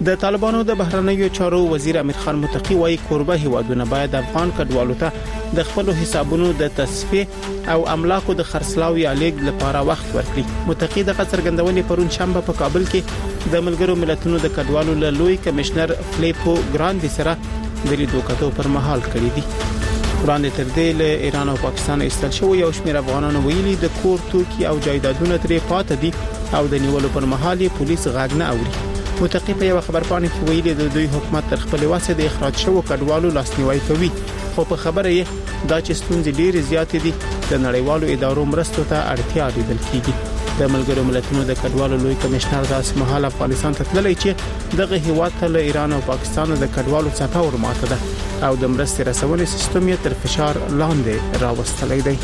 د طالبانو د بهرنیو چارو وزیر امیر خان متقی وايي کوربه هیوادونه باید افغان کډوالو ته د خپل حسابونو د تصفیه او املاکو د خرڅلاو یا لیږد لپاره وخت ورکړي. متقی د څرګندونې پرون شنبه په کابل کې د ملګرو ملتونو د کډوالو له لوی کمشنر فلیپو ګراندي سره د لیدو کتو پر مهال کړی دي. وړاندې تر دې له ایران او پاکستان ایستل شوی یو شمېر افغانانو ویلي د کور توکي او جایدادونه ترې پاتې دي او د نیولو پر مهال پولیس غږ نه اوري. متقی په یو خبرپاڼه کې ویلي د دوی حکومت تر خپل واسه د اخراج شوو کډوالو لاسنیوي کوي، خو په خبره یې دا چې ستونزې ډېرې زیاتې دي د نړیوالو ادارو مرستو ته اړتیا لیدل کیږي. د ملګرو ملتونو د کډوالو لوی کمشنر داس مهال افغانستان ته تللی چې دغه هیواد ته له ایران او پاکستان د کډوالو څخه ورماته ده او د مرستې رسونې سیستم یې تر فشار لاندې راوستلی دی.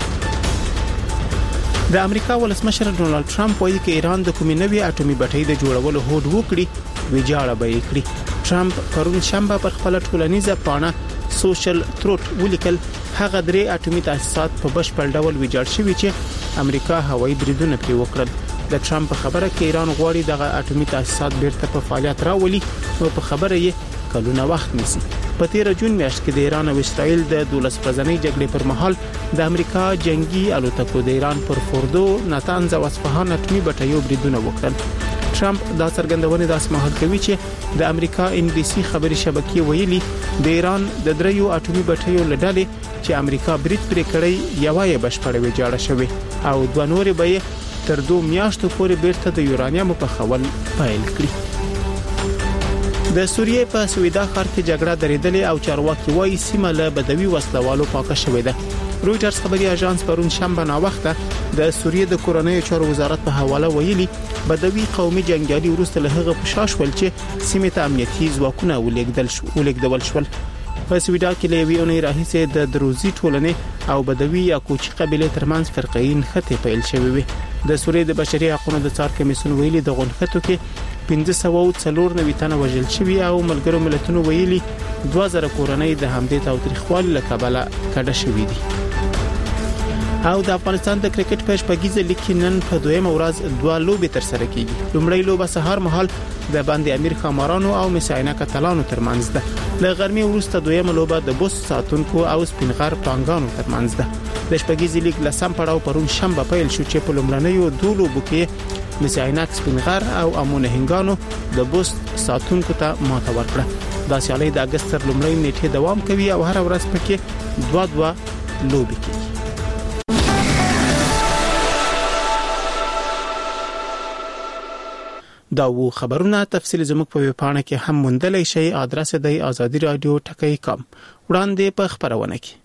د امریکا ولسمشر ډونالد ټرمپ وایي چې ایران د کومې نوې اټومي بټۍ د جوړولو هوډ وکړي ویجاړه به یې کړي. ټرمپ پرون شنبه پر خپل ټولنیزه پاڼه سوشل تروت ولیکل هغه درې اټومي تاسیسات په بشپړ ډول ویجاړ شوي چې امریکا هوایي بریدونه پرې وکړل. د ټرمپ خبره کې ایران غواړي دغه اټومي تاسیسات بیرته په فعالیت راولي او په خبره یې کلونه وخت نیسي. په 13 جون میاشت کې د ایران او اسرائیل د 12 ورځنۍ جګړې پر مهال د امریکا جنگي الوتکو د ایران پر فوردو، ناتانز او اصفهان اټومي بټیو بریدونه وکړل. ټرمپ دا څرګندونه داس مهال کوي چې د امریکا NBC خبري شبکې ویلي د ایران د دریو اټومي بټیو لډلې چې امریکا برید پرې کړی یوه بشپړه ویجاړه شوې او دوه نورې به تر 2 میاشتو پورې بیرته د یورانیم په خول پیل کړي. د سوریې په سویدا ښار کې جګړه درېدلې او چارواکي وايي سیمه له بدوي وسلوالو پاکه شوې ده. رويټرز خبري اژانس پرون شنبه ناوخته د سوریې د کورنۍ چارو وزارت په حواله ویلي بدوي قومي جنگیالي ورسته له هغه پښاش ول چې سیمه ته امنیتي ځواکونه ولېږدول شول. په سویدا کې له ویونې راهیسه د دروزي ټولنې او بدوي یا کوچي قبيله ترمنځ فرقین خطه پیل شوې وي. د سوریې د بشري حقوقو د څار کمیسیون ویلي د غونخته کې 594 تنه وژل شوي او ملګرو ملتونو ویلي 2000 کورنۍ د همدې تاوتریخوالي له کبله کډه شوې دي. او د افغانستان د کرکټ په شپږیزه لیګ کې نن په دویمه ورځ دوه لوبې تر سره کیږي. لومړی لوبه سهار مهال د باندې امیر خمارانو او مساینه کتلانو ترمنځ ده. له غرمې وروسته دویمه لوبه د بوس ساتونکو او سپینغر پانګانو ترمنځ ده. د شپږیزه لیګ لسم پړاو پرون شنبه پیل شو چې په لومړنیو دوه لوبو کې مساینه سپینغر او امونه هنګانو د بوس ساتونکو ته ماته ورکړه. دا سیالي د اگست تر لومړۍ نیټه دوام کوي او هر ورځ پکې دوه لوبې کیږي. دا وو خبرونه تفصیل زموږ په ویبپاڼه کې هم موندلای شئ. ادرس دی azadi.radio.com. وړاندې په خبرونه کې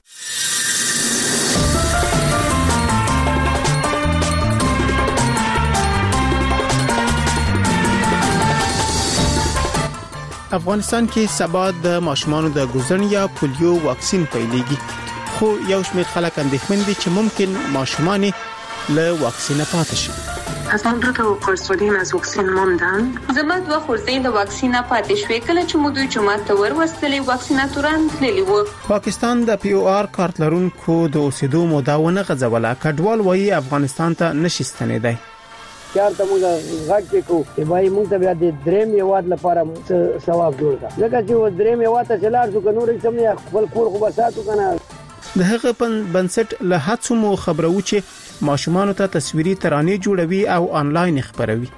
افغانستان کې سبا د ماشومانو د ګوزن یا پولیو واکسین پیلېږي، خو یو شمېر خلک اندېښمن دي چې ممکن ماشومان له واکسین پاتې شي. از آن 2 قرص از واکسین ماندن. زما 2 خورزې د واکسین پاتې شوې کله چې مو دوی جمعه ته ورسېلې واکسیناتوران تللی وو. پاکستان د POR کارت لرونکو د اوسېدو موده ونه غځوله. کډوال وایي افغانستان ته نشي ستنېدای. چارته موږ غږ کو چې وای موږ ته بیا د دریم یواد لپاره ثواب جوړ کا لکه چې و دریم یواد ته چلار شو کنور سم نه خپل کور خو بساتو کنه. د هغه بنسټ له هڅو مو خبرو چې ماشومان ته تصویري ترانې جوړوي او آنلاین خبروي.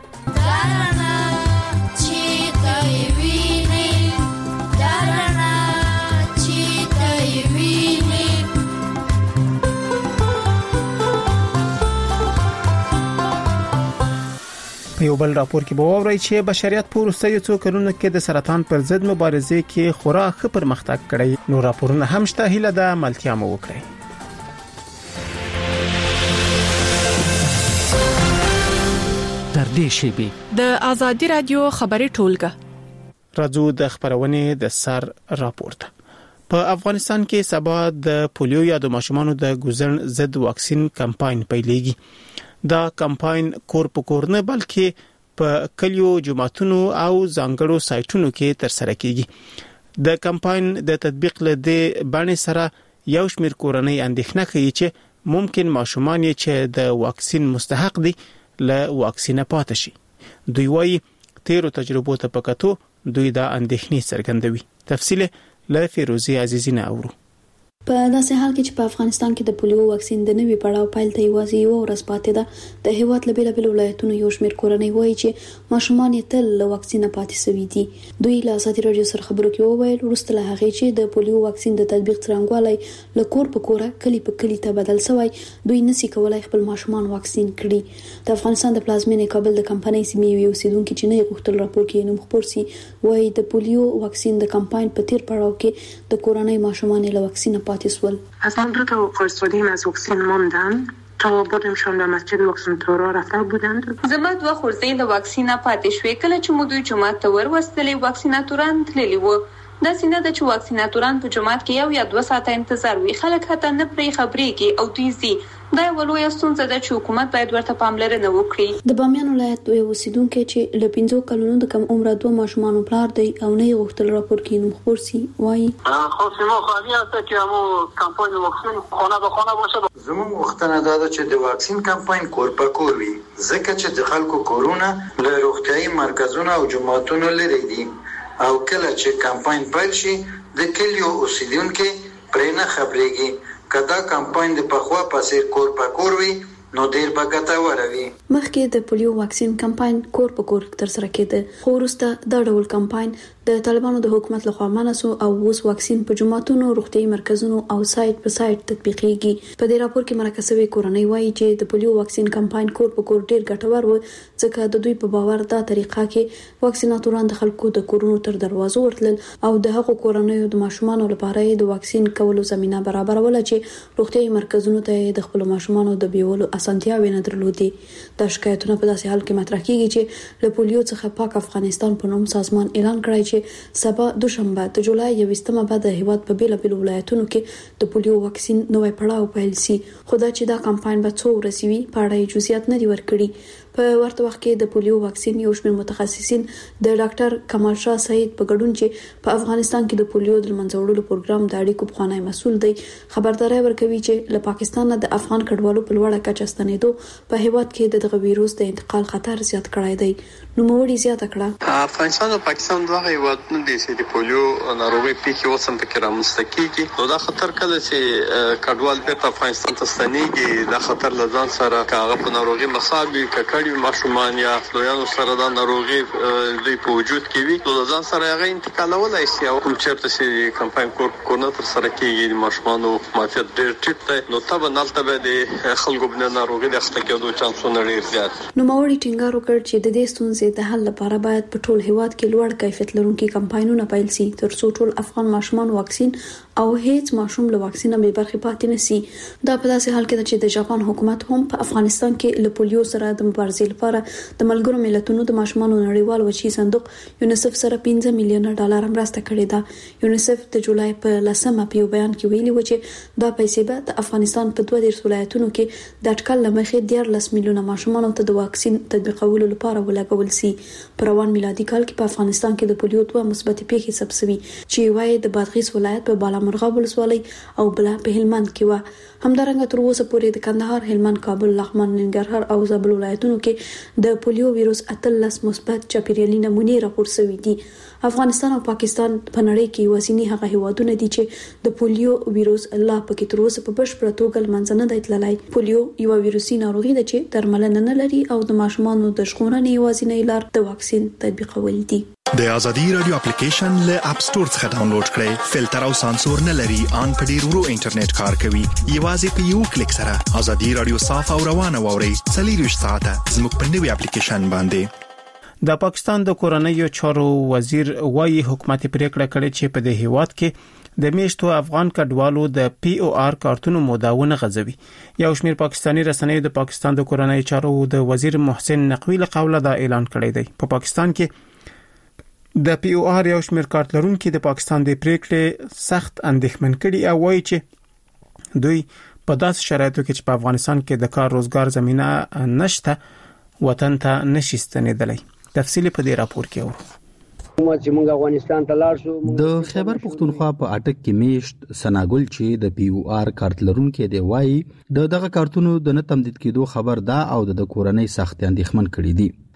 په یو بل راپور کې به ووري چې بشریت په وروستیو څو کلونو کې د سرطان پر ضد مبارزې کې خورا ښه پرمختګ کړی. نو راپورونه هم شته، هیله ده ملتیا مو وکړي. تر دې شیبې د آزادي رادیو خبري ټولګه راځو د خبرونه د سر راپورته. په افغانستان کې سبا د پولیو یا د ماشومانو د ګوزن ضد واکسین کمپاین پیلېږي. دا کمپاین کور په کور نه بلکې په کلیو، جماعتونو او ځانګړو سایټونو کې تر سره کیږي. د کمپاین د تطبیق لدې باندې سره یو شمېر کورنۍ اندېښنه کوي چې ممکن ماشومان چې د واکسین مستحق دي له واکسینه پاتې شي. دوی وايي تیرو تجربو ته پکاتو دوی دا اندېښنې څرګندوي. تفصیل له فیروزي عزیزی نه اورو. په داسې حال کې چې په افغانستان کې د پولیو واکسین د نوي پړاو پیل ته یوازې یو ورځ پاتې ده، د هیواد له بیلابیلو ولایتونو یو شمېر کورنۍ وایي چې ماشومان یې تل له واکسین پاتې شوي دي. دوی له ازادي راډیو سره خبرو کې وویل وروسته له هغې چې د پولیو واکسین د تطبیق څرنګوالی له کور په کوره کلی په کلی ته بدل شوی، دوی نشي کولای خپل ماشومان واکسین کړي. د افغانستان د پلازمینې کابل د کمپنۍ سیمې یو اوسیدونکو چې نه غوښتل راپور کې نوم خپور شي وایي د پولیو واکسین د کمپاین په تیر پړاو کې د کورنۍ ماشومان له واکسین پاتې شول. اصلا 2 تا فرستادیم از واکسین ماندن تا بودمشان به مسجد واکسیناتورها رفته بودند. زما 2 خورزې له واکسینه پاتې شوې کله چې مو دوی جماعت ته ورسېدلې واکسیناتوران تللي وو. دا سینه د چې واکسیناتوران په جماعت کې یو یا 2 ساعته انتظار وی، خلک حتی نه پرې خبرېږي او دوی زی دا ولوي ستونزه ده چې حکومت باید ورته پاملرنه وکړي. د بامیان ولایت یو اوسیدونکو چې له 15 کلونو د کم عمره 2 ماشومان پلار دی او نه غوښتل راپور کې نوم خپور شي وایي خو سمو خالي است چې مو کمپاین واکسین خانه به خانه باشه. زموږ وختونه دا ده چې د واکسین کمپاین کور په کور وي، ځکه چې د خلکو کورونه له روغتيایي مرکزونو او جماعتونو لري دي او کله چې کمپاین پیل شي د کلیو اوسیدونکو پرې نه خبرېږي. کدا کمپاین د پخوا پسې کور په کور وي نو ډیر به ګټور وي. مخکې د پولیو واکسین کمپاین کور په کور تر سره کېده، خو وروسته دا ډول کمپاین د طالبانو د حکومت لخوا منسو او اوس واکسین په جماعتونو، روغتيایي مرکزونو او سایت په سایت تطبیقېږي. په دې راپور کې مرکزوي کورنۍ وایي چې د پولیو واکسین کمپاین کور په کور ډیر ګټور و، ځکه د دوی په باور دا طریقه کې واکسیناتوران د خلکو د کورونو تر دروازو ورتلل او د هغو کورنۍ د ماشومان لپاره د واکسین کولو زمينه برابرول چې روغتيایي مرکزونو ته د خپل ماشومان د بیولو اسانتیاوې نه درلودې. دا شکایتونه په داسې حال کې مطرح کیږي چې له پولیو څخه پاک افغانستان په نوم سازمان اعلان کړی چې سبا دوشنبه د جولای 21مه بعد د هیواد په بیلابیلو ولایتونو کې د پولیو واکسین نوې پړاو پیل شي. خو دا چې دا کمپاین به څو ورځې وي په اړه جزئیات نه دي ورکړي. په ورته وخت کې د پولیو واکسین یو شمېر متخصصین د ډاکټر کمال شاه سعید په ګډون چې په افغانستان کې د پولیو د منځ وړلو پروګرام د اړیکو پخوانی مسؤل دی خبرداري ورکوي چې له پاکستان د افغان کډوالو په لوړه کچه ستنېدو په هیواد کې دغه ویروس د انتقال خطر زیات کړی دی. نو موړي زیاته کړه افغانستان او پاکستان دغه هیوادونه دي چې د پولیو ناروغي پیښې اوسم پکې رامنځته کیږي. نو دا خطر کله چې کډوال په افغانستان ته ستنېږي دا خطر لزان سره کاغه په ناروغي مصابي ککړی ماشومان یا لویانو سره دا ناروغي د په وجود کې وي نو ځان سره هغه انتقالولای شي او کوم چیرته چې کمپاین کورونه تر سره کېږي د ماشومانو معافیت ډېر ټیټ دی نو طبعا نلته د خلکو په ناروغي د اخته کېدو چانسونه ډېر زیات. نو موري ټینګار وکړ چې د دې ستونزې د حل لپاره باید په ټول هیواد کې لوړ کیفیت لرونکي کمپاینونه پیل شي تر څو ټول افغان ماشومان واکسین او هیڅ ماشوم له واکسین به برخه پاتې نشي. دا په داسې حال کې چې د جاپان حکومت هم په افغانستان کې له پولیو سره د مبارزې لپاره د ملګرو ملتونو د ماشومانو نړیوال وچی صندوق یونیسف سره 15 میلیون ډالر مرسته کړې ده. یونیسف د جولای په 10مه په یو بیان کې ویلي و چې دا پیسې به د افغانستان په 22 ولایتونو کې د اټکل لمخې 14 میلیونه ماشومانو ته د واکسین تطبیقولو لپاره ولګول شي. په روان میلادي کال کې په افغانستان کې د پولیو 2 مثبت پیښې ثبت شوي چې وایي د بادغیس ولایت په بالامرغاب ولسوالۍ او بل په هلمند کې و. همدارنګه تر اوسه پورې د کندهار، هلمند، کابل، لغمان، ننګرهار او زابل ولایتونو کې د پولیو ویروس 18 مثبت چاپیریالي نمونې راپور شوي دي. افغانستان او پاکستان په نړۍ کې وسینی هغه هیوادونه دي چې د پولیو ویروس الله پکې تر اوسه په بشپړه توګه منځنه دی تللی. پولیو یو ویروسي ناروغي ده چې درملنه نه لري او د ماشومانو د ژغورنې یوازینۍ لار د واکسین تطبیقول دي. د ازادي رادیو اپلیکیشن له اپ سٹور څخه ډاونلوډ کړئ. فلټر او سانسور نه لري، ان په ډیر ورو انټرنیټ کار کوي. یوازې په یو کلیک سره ازادي رادیو صاف او روانه ووري. 24 ساعته زموږ په نوي اپلیکیشن باندې. د پاکستان د کورنیو چارو وزیر وايي حکومت پریکړه کړې چې په دې هیواد کې د میشتو افغان کډوالو د پی او آر کارتونو موداونه غځوي. یو شمېر پاکستانی رسنیو د پاکستان د کورنیو چارو د وزیر محسن نقوی له قوله دا اعلان کړی دی. په پاکستان کې د پی او آر یو شمېر کارت لرونکو د پاکستان د پریکړې سخت اندېښمن کړي او وایي چې دوی په داسې شرایطو کې چې په افغانستان کې د کار روزګار زمينه نشته وطن ته نشي ستنېدلی. تفصیل په دې راپور کې و. چې موږ افغانستان ته لاړ شو د خیبر پختونخوا په اټک کې میشت سناګل چې د پی او آر کارت لرونکو دی وایي دغه کارتونو د نه تمدید کېدو خبر ده او د کورنۍ سخت اندېښمن کړي دي.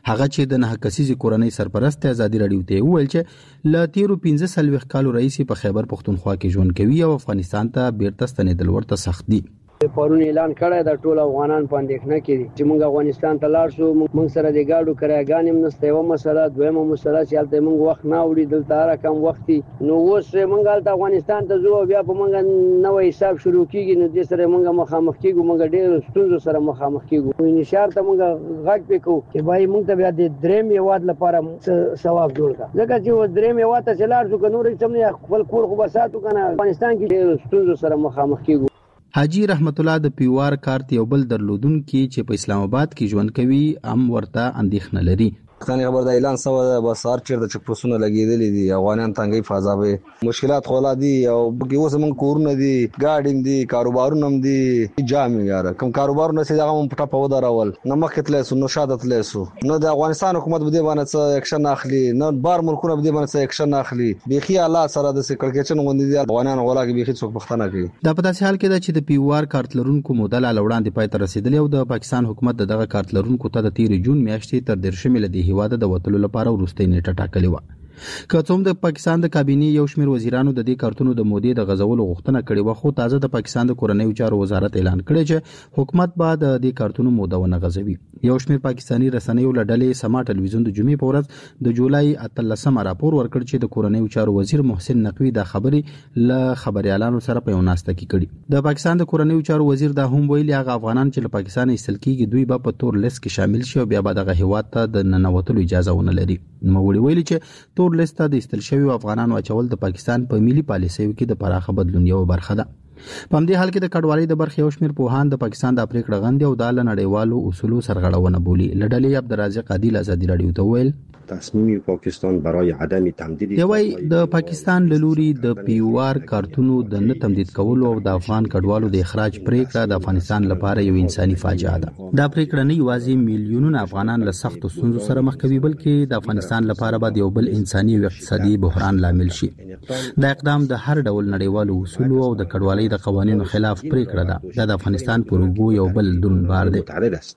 هغه چې د 9 کسیزې کورنۍ سرپرست ازادي رادیو ته وویل چې ل تیرو 15 کالو رئیس په خیبر پختونخوا کې ژوند کوي او افغانستان ته بیرته ستنېدل ورته سخت دي. پرون اعلان کړی دا ټول افغانان په اندېښنه کې دي چې موږ افغانستان ته لاړ شو. موږ سره د ګاډو کرایګانې هم نشته. یوه مسله، دویمه مسله چې هلته موږ وخت نه وړي، دلته هر کم وخت نو اوس موږ هلته افغانستان ته ځو بیا په موږ نوی حساب شروع کیږي، نو دې سره موږ مخامخ کیږو، موږ ډېر ستونزو سره مخامخ کیږو. انشار ته موږ غږ وکړو چې بای موږ ته بیا د درېم هېواد لپاره ثواب جوړ کړه، ځکه چې درېم هېواد ته چې لاړ شو که نور هېڅ هم نه، خپل کور خو به ساتو که نه، افغانستان کې ډېر ستونزو سره مخامخ کیږو. حاجی رحمت الله د پیوار کارت یو بل درلودونکي چې په اسلام آباد کې ژوند کوي هم ورته اندېښنه لري. ځکه خبر د اعلان سو د بسار چیرته چې پوسونه لګیدلې دي، افغانان تنګي فضا مشکلات خولا دي او بګي اوس موږ کورونه دي، ګاډیم دي، کاروبارونه هم دي، جامې یاره کوم کاروبارونه چې هغه په ټاپه ودرول نه مخکې تلسو نو شاده تلسو نو د افغانستان حکومت بده باندې څه اکشن اخلي، نو بار ملکونه بده باندې څه اکشن اخلي. بيخي الله سره د سکرکچن غوندي دي افغانان غولا کې بيخي څوک پښتنه کوي. دا په داسې حال کې ده چې د پیوار کارت لرونکو موده لا وړاندې پای ته رسیدلی او د پاکستان حکومت دغه کارت لرونکو ته د 13 جون میاشتې تر 10 ملي هیواده د وټلو لپاره وروستۍ نیټه ټاکلې و. که څوم د پاکستان د کابینې یو شمېر وزیرانو د دې کارتونو د مودې د غزولو غوښتنه کړې و، خو تازه د پاکستان د کورنیو چارو وزارت اعلان کړی چې حکومت به د دې کارتونو موده ونه غځوي. یو شمېر پاکستاني رسنیو له ډلې سما ټلویزیون د جمعې په ورځ د جولای 18 راپور ورکړ چې د کورنیو چارو وزیر محسن نقوی د خبرې له خبريالانو سره په یو ناسته کې کړي. د پاکستان د کورنیو چارو وزیر دا هم ویلي هغه افغانان چې له پاکستان ایستل کیږي دوی به په تور لیست کې شامل شي او بیا به دغه هیواد ته د ننوتلو اجازه ونه لري. نو ویلي چې تور لیست ته د ایستل شوی افغانانو اچول د پاکستان په ملي پالیسیو کې د پراخه بدلون یو برخه ده. په همدې حال کې د کډوالۍ د برخې یو شمېر پوهان د پاکستان د پریکړه غندي او د نړیوالو اصولو سرغړونه بولي. لډلې عبدالرازق عادل ازادي رادیو ته ویل تصمیم پاکستان برای عدم تمدید د پاکستان له لوري د پیوار کارتونو د نه تمدید کولو او د افغان کډوالو د اخراج پریکړه د افغانستان لپاره یو انساني فاجعه ده. دا پریکړه نه یوازې میلیونونه افغانان له سختو ستونزو سره مخ کوي بلکې د افغانستان لپاره به یو بل انساني او اقتصادي بحران لامل شي. دا اقدام د هر ډول نړیوالو اصولو او د کډوالۍ د قوانینو خلاف پریکړه ده. د افغانستان پر اوږو یو بل دروند بار دی.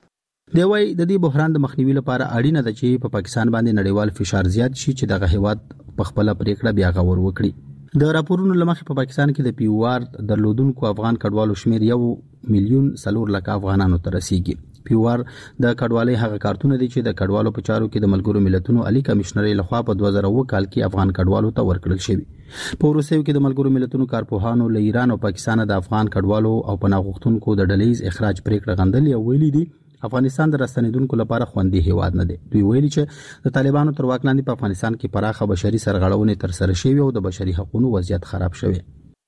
دی وايي د دې بحران د مخنیوي لپاره اړینه ده چې په پاکستان باندې نړیوال فشار زیات شي چې دغه هیواد په خپل پریکړه بیا غور وکړي. د راپورونو لمخې په پاکستان کې د پیوار درلودونکو افغان کډوالو شمیر 1,400,000 افغانانو ته رسیدي. پیوار د کډوالۍ هغه کارتونه دي چې د کډوالو په چارو کې د ملګرو ملتونو عالی کمشنرۍ لخوا په 2009 کال کې افغان کډوالو ته ورکړل شوی. په وروستیو کې د ملګرو ملتونو کارپوهانو له ایران او پاکستان د افغان کډوالو او پناه غوښتونکو د ډلهیز اخراج پریکړه غندل او ویلي دي افغانستان د راستنیدونکو لپاره خوندي هیواد نه دی. دوی ویلي چې د طالبانو تر واک لاندې په افغانستان کې پراخه بشري سرغړونې تر سره شوي او د بشري حقوقو وضعیت خراب شوی.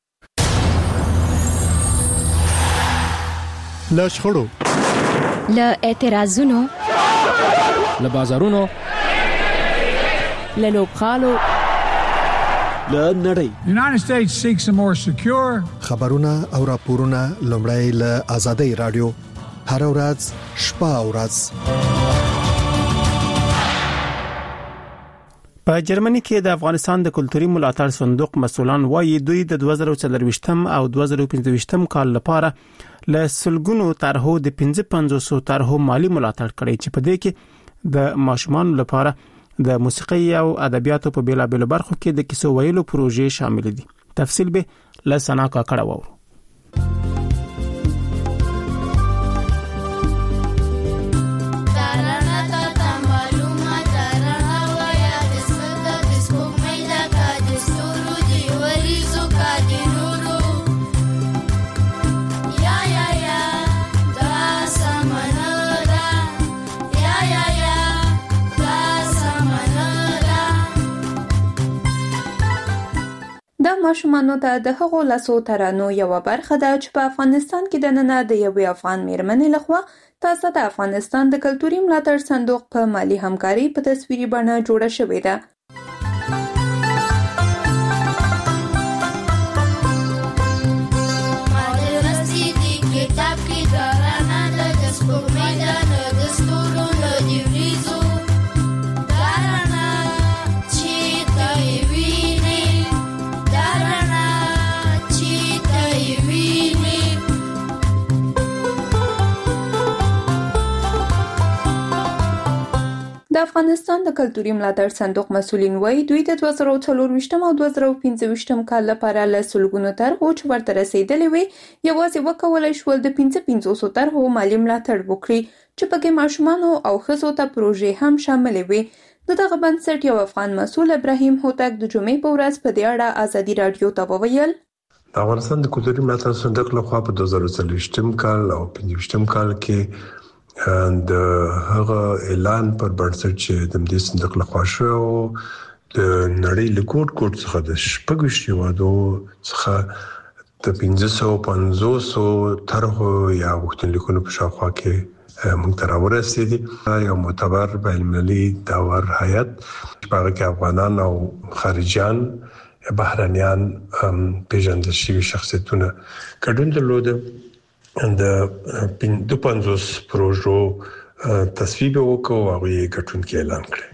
له شخړو، له اعتراضونو، له بازارونو، له لوبغالو، له نړۍ. United States seeks a more secure خبرونه او راپورونه لومړی له آزادۍ رادیو هر ورځ شپه او ورځ. په جرمني کې د افغانستان د کلتوري ملاتړ صندوق مسولان وايي دوی د 2024 او 2025 کال لپاره له سلګونو طرحو د 5500 طرحو مالی ملاتړ کړي چې په دې کې د ماشومان لپاره د موسیقي او ادبیاتو په بیلابېلو برخو کې د کیسو ویلو پروژې شامل دي. تفصیل به له سنا کاکړه وورو. ماشومانو ته د هغو لاسو ترانو یو برخه ده چې په افغانستان کې د نن د یوې افغان میرمنې لخوا تاسو د افغانستان د کلتوري ملاتړ صندوق په مالی همکاري په تصویري بڼه جوړه شوې ده. د د افغانستان د کلتوري ملاتړ صندوق مسولین وایي دوی د 2024 او 2025 کال لپاره له سلګونو طرحو چې ورته رسیدلې وي یوازې وکولای شول د 500 طرحو مالي ملاتړ وکړي چې پکې ماشومان او ښځو ته پروژې هم شامل وي. دغه بنسټ یو افغان مسؤل ابراهیم هوتک د جمعې په ورځ په دې اړه ازادي رادیو ته وویل د افغانستان د کلتوري ملاتړ صندوق لخوا په 2024 کال او 2025 کال کې د هغه اعلان پر بنسټ چې د دې صندوق لخوا شو د نړۍ له کوټ څخه د شپږ هیوادو څخه د 550 طرحو یا غوښتنلیکونو په شاوخوا کې موږ ته راورسېدي. یو معتبر بین‌المللي داور هیئت چې هغه کې افغانان او خارجيان بهرانيان پیژندل شوي شخصیتونه ګډون درلوده. د 250 پروژو تصویب وکړو او هغه ګټونکي اعلان کړ.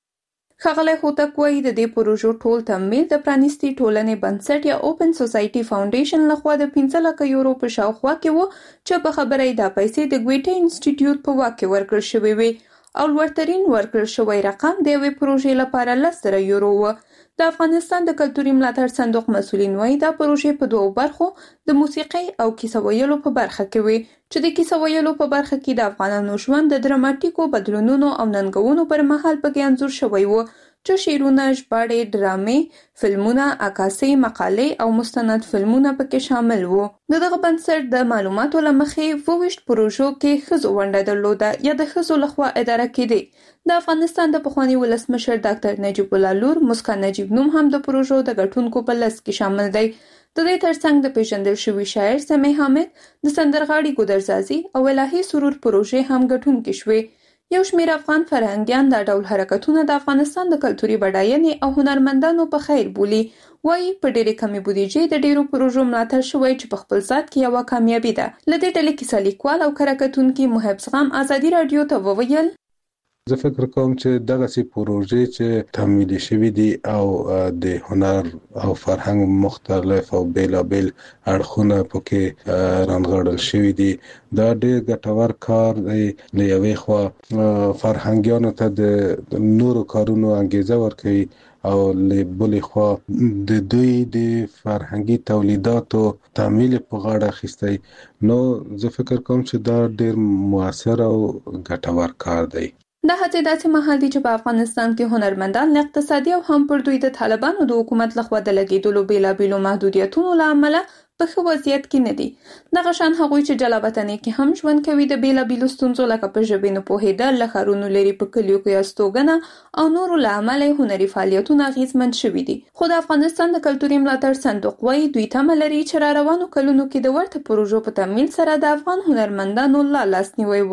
ښاغلی هوتک وایي د دې پروژو ټول تمویل د پرانیستي ټولنې بنسټ یا اوپن سوسایټي فاونډیشن لخوا د 15 لک یورو په شاوخوا کې وو چې په خبره یې د پیسې د ګویټي انسټیټیوټ په واک کې ورکړل شوی وي او لوړترین ورکړل شوی رقم د یوې پروژې لپاره 10,000 یورو و. د افغانستان د کلتوري ملاتړ صندوق مسولین وایي دا پروژې په دوه برخو د موسیقي او کیسه ویلو په برخه کې وي چې د کیسه ویلو په برخه کې د افغانانو ژوند د دراماتیکو بدلونونو او ننګونو پر مهال پکې انځور شوی و چې شعرونه، ژباړې، ډرامې، فلمونه، عکاسۍ، مقالې او مستند فلمونه پکې شامل وو. دغه بنسټ د معلوماتو له مخې 22 پروژو کې ښځو ونډه درلوده یا د ښځو لخوا اداره کېدې. د افغانستان د پخواني ولسمشر ډاکټر نجیب الله لور مسکا نجیب نوم هم د پروژو د ګټونکو په لست کې شامل دی. د دې ترڅنګ د پیژندل شوي شاعر سمیع حامد، د سندرغاړي ګودرزازي او الهي سرور پروژې هم ګټونکې شوې. یو شمېر افغان فرهنګیان دا ډول حرکتونه د افغانستان د کلتوري بډاینې او هنرمندانو په خیر بولي. وایي په ډېرې کمې بودیجې د ډېرو پروژو ملاتړ شوی چې په خپل ذات کې یوه کامیابي ده. له دې ډلې کیسه لیکوال او کره کتونکي محب زغم ازادي رادیو ته وویل زه فکر کوم چې دغه سي پروژې چې تمویل شوي دي او د هنر او فرهنګ مختلف او بیلابل اړخونه پکې رانغړل شوي دي دا ډېر ګټور کار دی. له یوې خوا فرهنګیانو ته د نورو کارونو انګیزه ورکوي او له بلې خوا د دوی د فرهنګي تولیداتو تمویل په غاړه اخیستی. نو زه فکر کوم چې دا ډېر مؤثر او ګټور کار دی. دا هڅې داسې مهال دي چې په افغانستان کې هنرمندان له اقتصادي او هم پر دوی د طالبانو د حکومت لخوا د لګېدلو بیلابیلو محدودیتونو له امله په ښه وضعیت کې نه دي. دغه شان هغوی چې جلابطنۍ کې هم ژوند کوي د بیلابیلو ستونزو لکه په ژبې نه پوهېدل، له ښارونو لرې په کلیو کې استوګنه او نورو له امله هنري فعالیتونه اغېزمن شوي دي. خو د افغانستان د کلتوري ملاتړ صندوق وایي دوی تمه لري چې را روانو کلونو کې د ورته پروژو په تمویل سره د افغان هنرمندانو لا لاسنیوی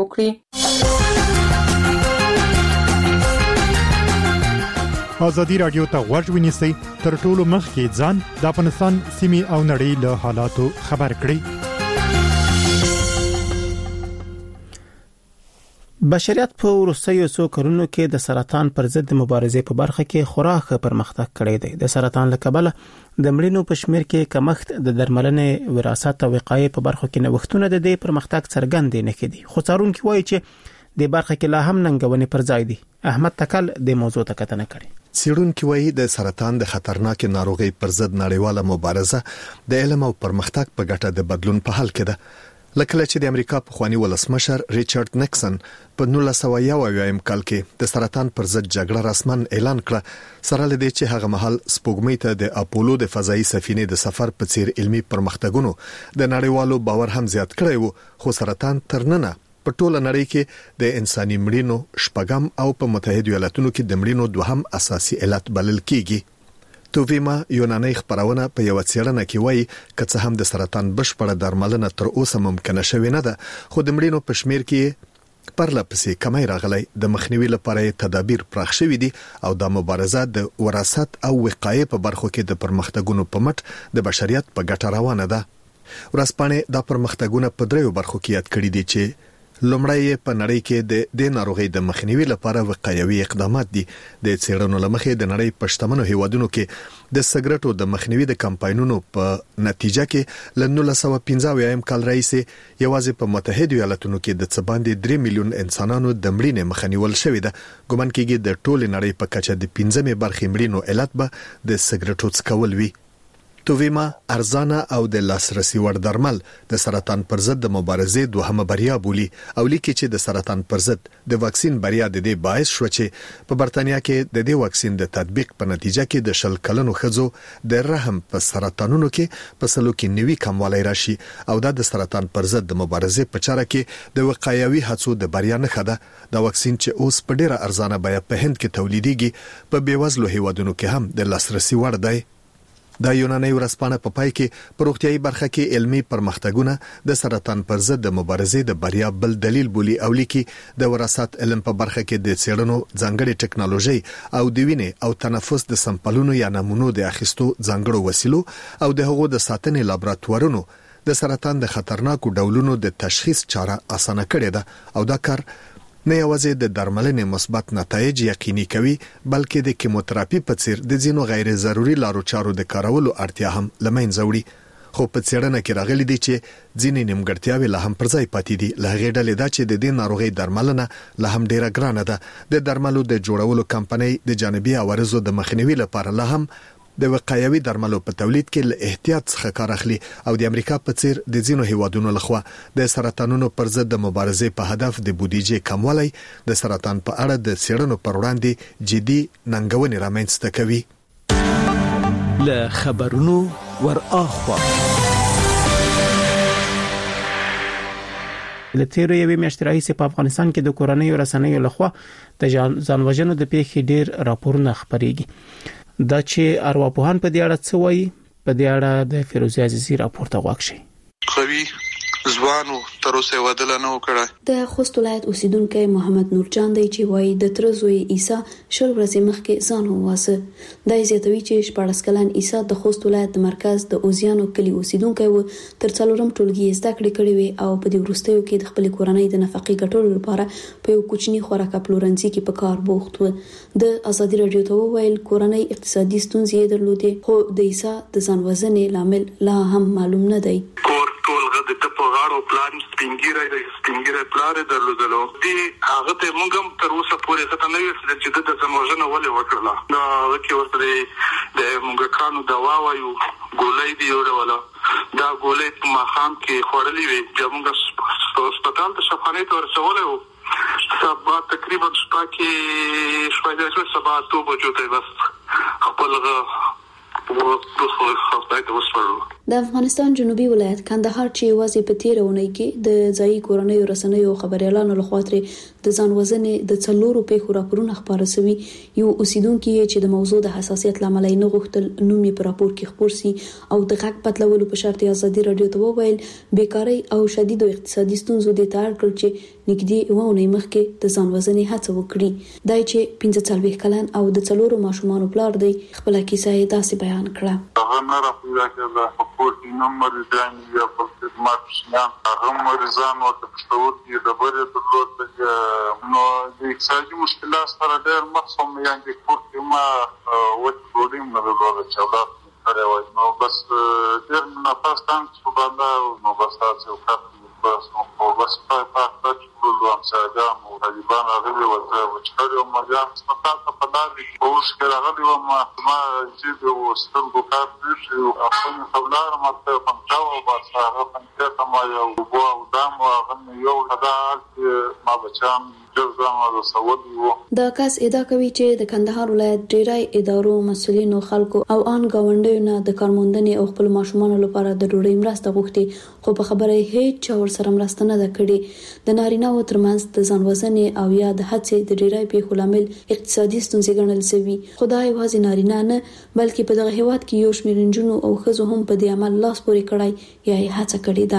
وکړي. ازادي رادیو ته غوږ ونیسئ تر ټولو مخکې ځان د افغانستان سیمې او نړۍ له حالاتو خبر کړئ. بشریت په وروستیو څو کلونو کې د سرطان پر ضد مبارزې په برخه کې خورا ښه پرمختګ کړی دی. د سرطان له کبله د مړینو په شمېر کې کمښت، د درملنې، وراثت او وقایې په برخه کې نوښتونه د دې پرمختګ څرګند نه کړي. خو څارونکي وایي چې د برخه کې لا هم ننګونې پر ځای دي. احمد تکل د موضوع ته کتنه کړې. څېړونکي وایي د سرطان د خطرناک ناروغي پر ضد نړیواله مبارزه د علم او پرمختګ په ګټه د بدلون په حال کې ده. لکه چې د امریکا پخوانی ولسمشر ریچارډ نیکسن په 1991 کال کې د سرطان پر ضد جګړه رسمن اعلان کړه، سره لدې چې هغه مهال سپوږمۍ ته د اپولو د فضایي سفینې د سفر په څیر علمي پرمختګونو د نړیوالو باور هم زیات کړی وو. خو سرطان ترننه په ټوله نړۍ کې د انساني مړینو شپږم او په متحده ایالاتونو کې د مړینو دوهم اساسي علت بلل کیږي. توویما یوناني خبرونه په یو څېړنه کې وایي چې هم د سرطان بشپړه درملنه تر اوسه ممکنه شوې نه ده، خو د مړینو په شمېر کې پرلپسې کمی راغلی. د مخنیوي لپاره تدابیر پراخ شوي دي او د مبارزه د وراثت او وقایې په برخو کې د پرمختګونو په مټ د بشریت په ګټه روانه ده. ورځپاڼې د پرمختګونو په دریو برخو کې یاد کړي دي چې لومړی په نړۍ کې د ناروغي د مخنیوي لپاره وقایوي اقدامات دي. د څېړنو لمخې د نړۍ په شتمنو هیوادونو کې د سګرټو د مخنیوي د کمپاینونو په نتیجه کې ل 1915 کال راځي یوازې په متحده ایالاتونو کې د څه باندې 3 میلیون انسانانو د مړینې مخنیول شوې ده. ګومان کېږي د ټول نړۍ په کچه د 15مې برخې مړینو علت به د سګرټو څکول وي. توویما ارزانه او د لاسرسي وړ درمل د سرطان پر ضد د مبارزې دوهمه بریا بولی او لیکي چې د سرطان پر ضد د واکسین بریا د دې باعث شو چې په برتانیا کې د دې واکسین د تطبیق په نتیجه کې د 10 کلنو ښځو د رحم په سرطانونو کې په سلو کې نوي کموالی راشي او د سرطان پر ضد د مبارزې په چاره کې د وقایوي هڅو د بریا نښه ده. د واکسین چې اوس په ډیره ارزانه بیه په هند کې تولیدېږي په بیوزلو هیوادونو کې هم د لاسرسي وړ دی. د یوناني ورځپاڼه په پای کې په روغتيایي برخه کې علمي پرمختګونه د سرطان پر ضد د مبارزې د بریا بل دلیل بولی او لیکي د وراثت علم په برخه کې د څېړنو ځانګړي ټکنالوژي او د وینې او تنفس د سمپلونو یا نمونو د اخیستو ځانګړو وسیلو او د هغو د ساتنې لابراتوارونو د سرطان د خطرناکو ډولونو د تشخیص چاره اسانه کړې ده او دا کار نه یوازې د درملنې مثبت نتایج یقیني کوي بلکې د کیموتراپي په څیر د ځینو غیر ضروري لارو چارو د کارولو اړتیا هم لمنځه وړي. خو په څېړنه کې راغلي دي چې ځینې نیمګړتیاوې لا هم پر ځای پاتې دي. له هغې ډلې دا چې د دې ناروغۍ درملنه لا هم ډیره ګرانه ده. د درملو د جوړولو کمپنۍ د جانبي عوارضو د مخنیوي لپاره لا هم د وقایوي درملو په تولید کې له احتیاط څخه کار اخلي او د امریکا په څیر د ځینو هیوادونو لخوا د سرطانونو پر ضد د مبارزې په هدف د بودیجې کموالی د سرطان په اړه د څېړنو پر وړاندې جدي ننګونې رامنځته کوي. له خبرونو ور اخوا لتیرو یوې میاشتې راهیسې په افغانستان کې د کورنۍ رسنیو لخوا د ځانوژنو د پیښې ډیر راپورونه خپرېږي. دا چې ارواپوهان په دې اړه څه وایي په دې اړه د فیروزه عزیزی راپور ته غوښ شي. خوي ځوانو تر اوسه ودل نه وکړه. د خوست ولایت اوسیدونکو محمد نورجان دی چې وایي د ترزوی عیسی شل ورځې مخکې ځان وواسه. دا زیاتوي چې 14 کلن عیسی د خوست ولایت د مرکز د اوزیانو کلی اوسیدونکو و تر څلورم ټولګي زده کړې کړې وي او په دې وروستیو کې د خپل کورنۍ د نفقې ګټلو لپاره په یو کوچني خوراک پلورنځي کې په کار بوخت و. د ازادي رادیو ته ویل کورنۍ اقتصادي ستونزې درلودې خو د عیسی د ځان وژنې لامل لا هم معلوم نه دی. د په غاړو پلان سپینګیره پلان درلودلو دي هغه ته موږ هم تر اوسه پورې څه نه ویل چې د سموژنه ولې وکړه. دا وکي ورته د موږ کانو دوا وایو ګولۍ دی ولا دا ګولۍ په مخام کې خورلې وي چې موږ هسپتال ته شفانې ته ورسولې وو سبا تقریبا شپږ سبا 2 بجو ته بس خپل د افغانستان جنوبي ولایت کندهار چې یوازې په تیر اونۍ کې د ځایي کورنیو رسنیو خبريالانو لخوا ترې د ځان وژنې د څلورو پیښو راپورونه خبره شوي. یو اوسیدونکو چې د موضوع د حساسیت لامل نه غوښتل نوم یې په راپور کې خبر سي او د غږ بدلولو په شرط ازادي رادیو ته وویل بیکاری او شدید اقتصادي ستونزو د تار کړ چې نګدي ونه مخکې د ځان وژنې هڅه وکړي. دای چې 45 کلن او د څلورو ماشومان پلار دی خپل کیسه یې داسې بیان کړه. هغه نه راپورته په نمبر ځان یا په خدمت شنان هغه مریضان او تشوور دي د بره په لور نو د اقتصادي مشکلات سره ډېر مخصوم یعنی کوټه ما وڅ پروګرام نه لري چې دا نو بس ډېر نه پاستان څه باندې نو بس تاسو بس نو بس په تاسو ټول امساګام او طالبان هغه وځي مرجان ستاسو په داري اوس کې راغلي و ما چې و سترګو کار دي او خپل خبرونه ماته پنځاو بس هغه پنځه ما یو بو او دام هغه یو دا ما بچان دا کس ادعا کوي چې د کندهار ولایت ډیری ادارو مسؤلینو خلکو او ان گاونډیو نه د کارموندنې او خپل ماشومان لپاره د ډوډۍ مرسته غوښتي خو په خبره هیڅ چا ورسره مرسته نه کړې. د نارینه و ترمنځ د ځان وژنې او یا د هڅې د ډیری پیښو لامل اقتصادي ستونزې ګڼل شوي. خدای یوازې نارینه نه بلکې په دغه هیواد کې یو شمېر نجونو او ښځو هم په دې عمل لاس پورې کړی یا هڅه کړې ده.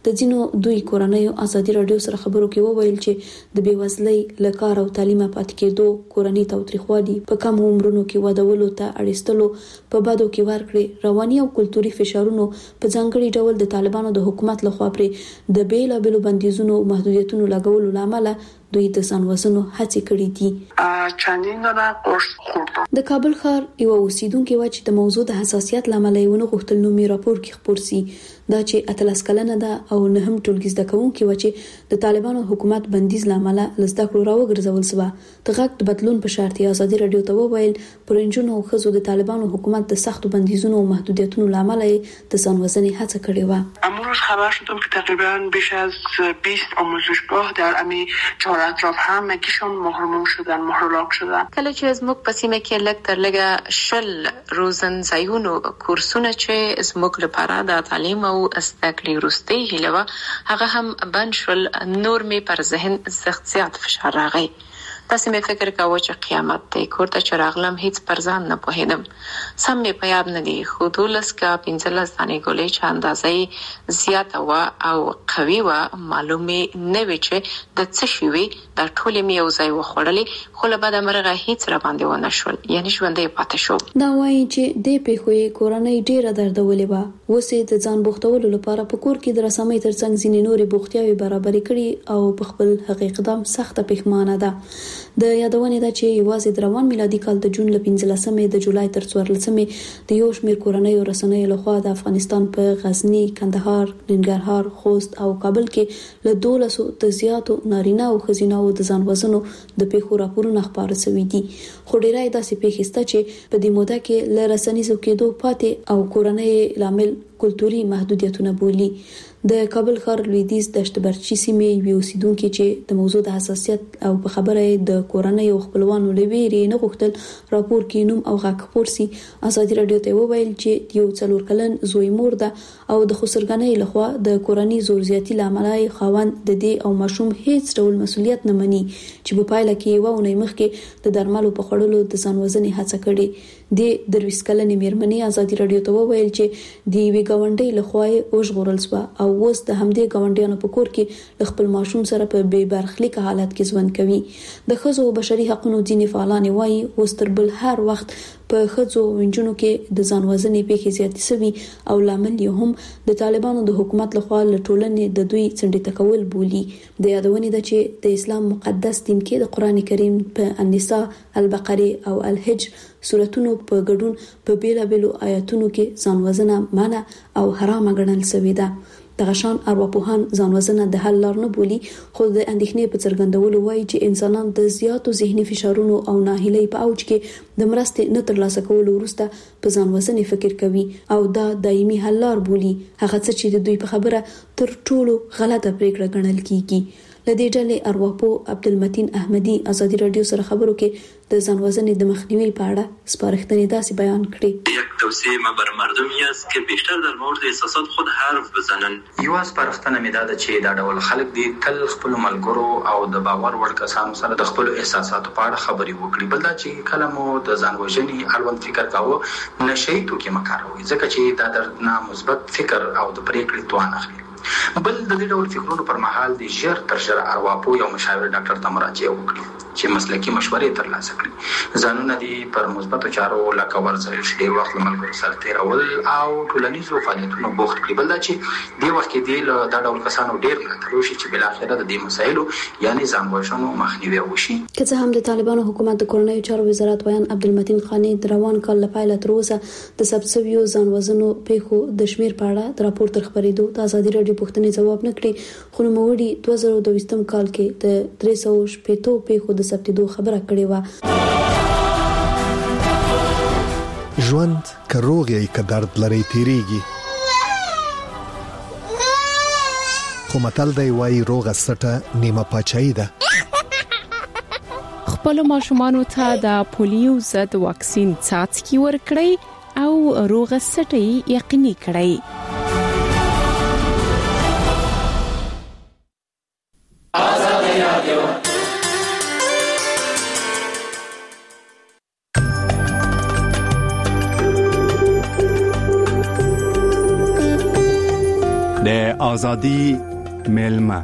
د ځینو دوی کورنیو ازادي رادیو سره خبرو کې وویل چې د بیوزلۍ لکار او تعلیم پاتې کېدو کورنۍ تاوتریخوالي په کم عمرونو کې ودولو ته اړیستلو په بادو کې ورکړي رواني او کلتوري فشارونو په ځانګړي ډول د طالبانو د حکومت لخوا پر د بیلابېلو بندیزونو او محدودیتونو لګولو لامل دوی د ځان وژنو هڅې کړې دي. چندین دونه قرص خوردم. د کابل ښار یو اوسیدونکو و چې د موضوع د حساسیت لامل یې ونه غوښتل نومي راپور کې خبر سي دا چې اتلس کلنه ده او نه هم ټولګي زده کوونکي و چې د طالبانو حکومت بندیز لامل لزده کړو راوګرځول سو. د غږ د بدلون په شرط ازادي رادیو ته وویل پرنجونو او خزو د طالبانو حکومت د سختو بندیزونو او محدودیتونو لامل د ځان وژنې هڅه کړې و. امروز خبر شدم که تقریبا بیش از 20 آموزشگاه در امی اطراف هم یکیشون محروم شدن محرولاک شدن. کله چې زموږ په سیمه کې لږ تر لږه شل روزنځایونو کورسونه چې زموږ لپاره د تعلیم او زده کړې وروستۍ هیله وه هغه هم بند شول، نور مې پر ذهن سخت زیات فشار راغی. تاسو مې فکر کاوه چې قیامت دی، کور ته چې راغلم هیڅ پر ځان نه پوهېدم، سم مې په یاد نه دي، خو 12 کا 15 دانې ګولۍ چې اندازه زیاته وه او قوي وه معلومې نه وي چې د څه شي وي، دا ټولې مې یو ځای وخوړلې، خو له بده مرغه هیڅ را باندې ونه شول، یعنی ژوندی پاتې شو. دا وایي چې دې پیښې کورنۍ ډېره دردولې وه، اوس یې د ځان بوختولو لپاره په کور کې د رسامۍ ترڅنګ ځینې نورې بوختیاوې برابرې کړي او په خپل حقیقي اقدام سخته پښیمانه ده. د یادونه ده چې یوازې د روان میلادي کال د جون ل 15مې د جولای تر 14مې د یو شمېر کورنیو رسنیو لخوا د افغانستان په غزنی، کندهار، ننګرهار، خوست او کابل کې له 1200 د زیاتو نارینه او ښځینه د ځان وژنو د پیښو راپورونه خبره شوي دي. خو ډیری داسې پیښې شته چې په دې موده کې له رسنیزو کېدو پاتې او کورنۍ لامل کلتوري محدودیتونه بولي. د کابل ښار لویدیځ دشت برچی سیمې یو اوسیدونکو چې د موضوع د حساسیت او په خبره د کورنۍ او خپلوانو لویری نه غوښتل راپور کې نوم او غږ خبرسي ازادي رادیو ته وویل چې یو 4 کلن زوی مور ده او د خسرګنۍ لخوا د کورنۍ زور زیاتی لامل خاوند د دې او ماشوم هیڅ ډول مسولیت نه مني چې په پایله کې وونه مخکې د درملو په خړلو د ځان وژنې هڅه کړې. د 23 کلنې میرمنې ازادي رادیو ته وویل چې د وی ګاونډي لخوا وژغورل شو او اوس د همدې ګاونډیانو په کور کې خپل ماشوم سره په بے برخلیک حالت کې ژوند کوي. د ښځو بشري حقوقو ځینې فعالان وایي اوس تر بل هر وخت په ښځو وینجونو کې د ځان وژنې پیښې زیاتې شوي او لامل یې هم د طالبانو د حکومت لخوا له ټولنې د دوی څنډې تکول بولي. د یادونه ده چې د اسلام مقدس دین کې د قران کریم په النساء، البقره او الحج سورتونو په ګډون په بیلابېلو آیاتونو کې ځان وژنه منع او حرام ګڼل شوې ده. د غشان ارواپوهان ځان وژنه د حل لار نه بولي، خو د اندېښنې په څرګندولو وایي چې انسانان د زیاتو ذهني فشارونو او ناهیلۍ په اوج کې د مرستې نه ترلاسه کولو وروسته په ځان وژنې فکر کوي او دا دایمي حل لار بولي، هغه څه چې د دوی په خبره تر ټولو غلطه پریکړه ګڼل کیږي. لدې ډلې ارواپوه عبدالمتین احمدي ازادي رادیو سره خبرو کې د ځان وژنې د مخنیوي په اړه سپارښتنې داسې بیان کړې. یک توصیه بر مردمی است که بیشتر در مورد احساسات خود حرف بزنن. یو سپارښتنه مې ده چې دا ډول خلک دي تل خپل ملګرو او د باور وړ کسانو سره د خپل احساساتو په اړه خبرې وکړي. بل دا چې کله مو د ځان وژنې اړوند فکر کاوه نشئ توکي مکاروي، ځکه چې دا درنه مثبت فکر او د پریکړې توان اخلي. بل د دې ډول فکرونو پر مهال د ژر تر ژره ارواپوه یا مشاور ډاکټر ته مراجعه وکړي چې مسلکي مشورې ترلاسه کړي. ځانونه دي پر مثبتو چارو لکه ورزش، ډېر وخت له ملګرو سره تېرول او ټولنیزو فعالیتونو بوخت کړي. بل دا چې دې وخت کې دی له دا ډول کسانو ډېر ملاتړ وشي چې بالاخره د دې مسایلو یعنې ځان وژنو مخنیوی وشي. که څه هم د طالبانو حکومت د کورنیو چارو وزارت ویان عبدالمتین خانی د روان کال له پیله تر اوسه د ثبت شویو ځان وژنو پیښو د شمېر په اړه د راپور تر خپرېدو د ازادي راډیو پوښتنې ځواب نه کړي، خو نوموړي 2022 کال کې د 360 پیښو د ثبتېدو خبره کړې وه. ژوند که روغ یې که درد لري تیریږي، خو متل دی وایي روغه سټه نیمه پاچاهي ده. خپل ماشومانو ته د پولیو ضد واکسین څاڅکي ورکړئ او روغه سټه یقیني کړئ. د ازادي ملما.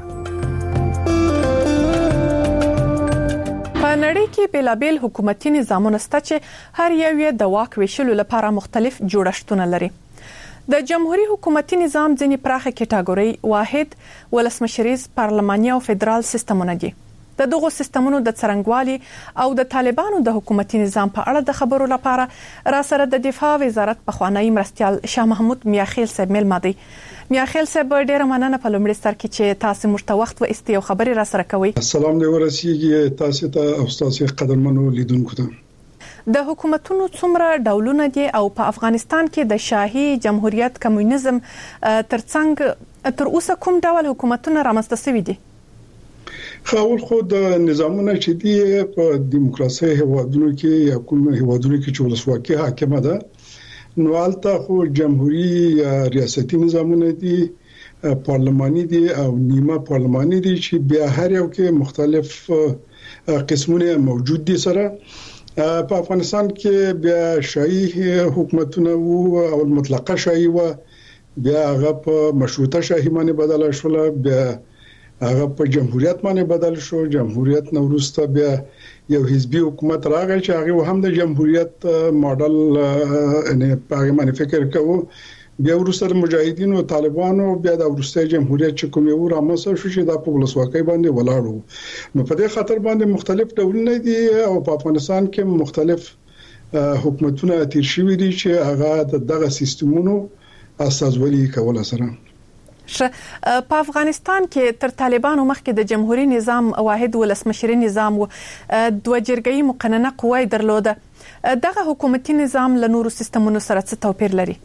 په نړۍ کې بیلابل حکومتي نظامونه شته چې هر یو یې د واک ویشلو لپاره مختلف جوړښتونه لري. د جمهوریت حکومتي نظام ځینې پراخه کټګوري واحد ولسمشریز پارلماني او فدرال سیستمونه دي. د دغو سیستمونو د څرنګوالي او د طالبانو د حکومتي نظام په اړه د خبرو لپاره را سره د دفاع وزارت پخوانی مرستيال شاه محمود میاخیل صاحب ملمدي. میاخیل صاحب ډیره مننه په لومړي سر کې چې تاسو مشته وخت و استیو خبري را سره کوي. السلام علیکم ورسیږي تاسو ته او تاسو قدرمنو لیدونکو ته. د حکومتونو څومره ډولونه دي او په افغانستان کې د شاهي جمهوریت کمونیزم ترڅنګ تر اوسه کوم ډول حکومتونه رامنځته شوي دي؟ خاور خود نظامونه چې دي په دیموکراسي هوادونو کې یا کوم هوادونو کې چې ولسواکي حاکمه ده نو البته خو جمهوریت ریاستي نظامونه دي پارلماني دي او نیمه پارلماني دي چې بیا هر یو کې مختلف قسمونه موجود دي. سره په افغانستان کې بیا شاهي حکومتونه او مطلقه شاهي و بیا هغه په مشروطه شاهي باندې بدل شول، بیا هغه په جمهوریت باندې بدل شو. جمهوریت نو وروسته بیا یو حزبي حکومت راغی چې هغه هم د جمهوریت ماډل نه په باندې فکر کوو. بیا وروسته مجاهدین او طالبانو بیا د وروسته جمهوریت چې کوم یو رامنځته شو چې د په ولسواکۍ باندې ولاړو. نو په دې خاطر باندې مختلف ډولونه دي او په افغانستان کې مختلف حکومتونه تیر شوي دي چې هغه دغه سیستمونو اساسولي کول سره. په افغانستان کې تر طالبانو مخکې د جمهوریت نظام واحد ولسمشری نظام او دوه جرګې مقننه قوه درلوده. دغه حکومتي نظام له نورو سیستمونو سره څه توپیر لري؟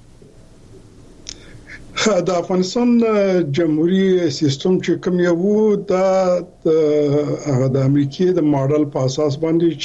د افغانستان جمهوریت سیستم چې کوم یو د امریکای د ماډل په اساس باندې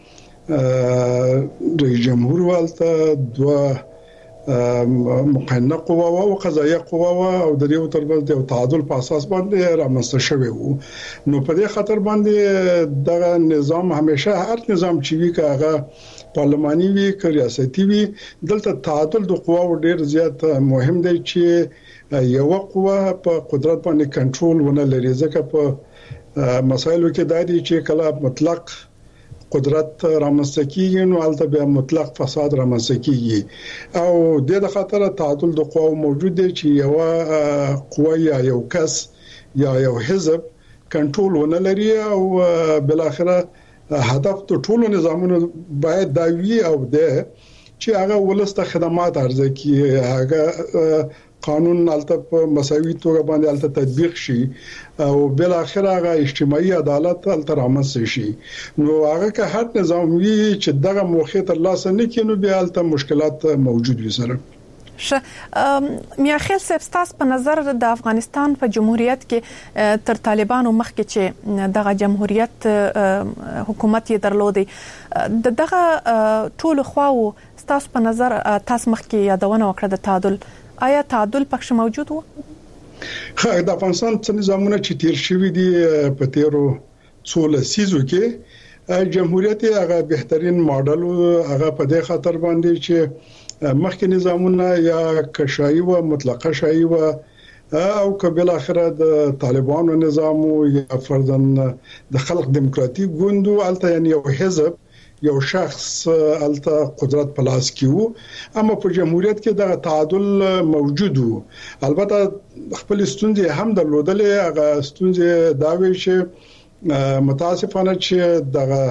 چې د جمهور والته دوه مقننه قوه او قضایه قوه او د یو ترمنځ د تعادل په اساس باندې رامنځته شوی وو. نو په دې خاطر باندې دغه نظام همیشه هر نظام چې وی کاغه پارلماني وی که ریاستي وی دلته تعادل د قواو ډیر زیات مهم دی چې یو قوه په قدرت باندې کنټرول ونه لري. ځکه په مسایلو کې دا دي چې کله مطلق قدرت رامنځته کیږي نو البته بیا مطلق فساد رامنځته کیږي او د خاطر تعادل د قواو موجود دی چې یو قوه یا یو کس یا یو حزب کنټرول ونه لري او بل اخره هدف د ټولو نظامونو باید دا وی او ده چې هغه ولسته خدمات ارزه کی هغه قانون الته په مساوي توګه باندې الته تطبیق شي او بل اخر هغه اجتماعي عدالت الته رامنځته شي. نو هغه که هر نظام وی چې دغه موخه تر لاسه نه کینو بیا الته مشکلات موجود وي. سره میاخیل صاحب تاسو په نظر د افغانستان په جمهوریت کې تر طالبانو مخکې چې دغه جمهوریت حکومت یې درلودي دغه ټول خواو تاسو په نظر تاسو مخکې یادونه وکړه د تعادل، آیا تعادل پکښ موجود وو؟ د افغانستان څخه نظامونه چې تیر شوي دي په تیرو 16 لسیزو کې جمهوریت هغه بهترین ماډل هغه په دې خاطر باندې چې مخکې نظامونه یا کشایي و مطلقه شایي و او کبل اخره د طالبانو نظام یا فرضاً د خلق دموکراتیک ګوندو الته یعنی یو حزب یو شخص الته قدرت پلاس کیو. اما په جمهوریت کې د تعادل موجود وو. البته خپل ستونزې هم درلودلې. هغه ستونزې دا وی چې متاسفانه چې دغه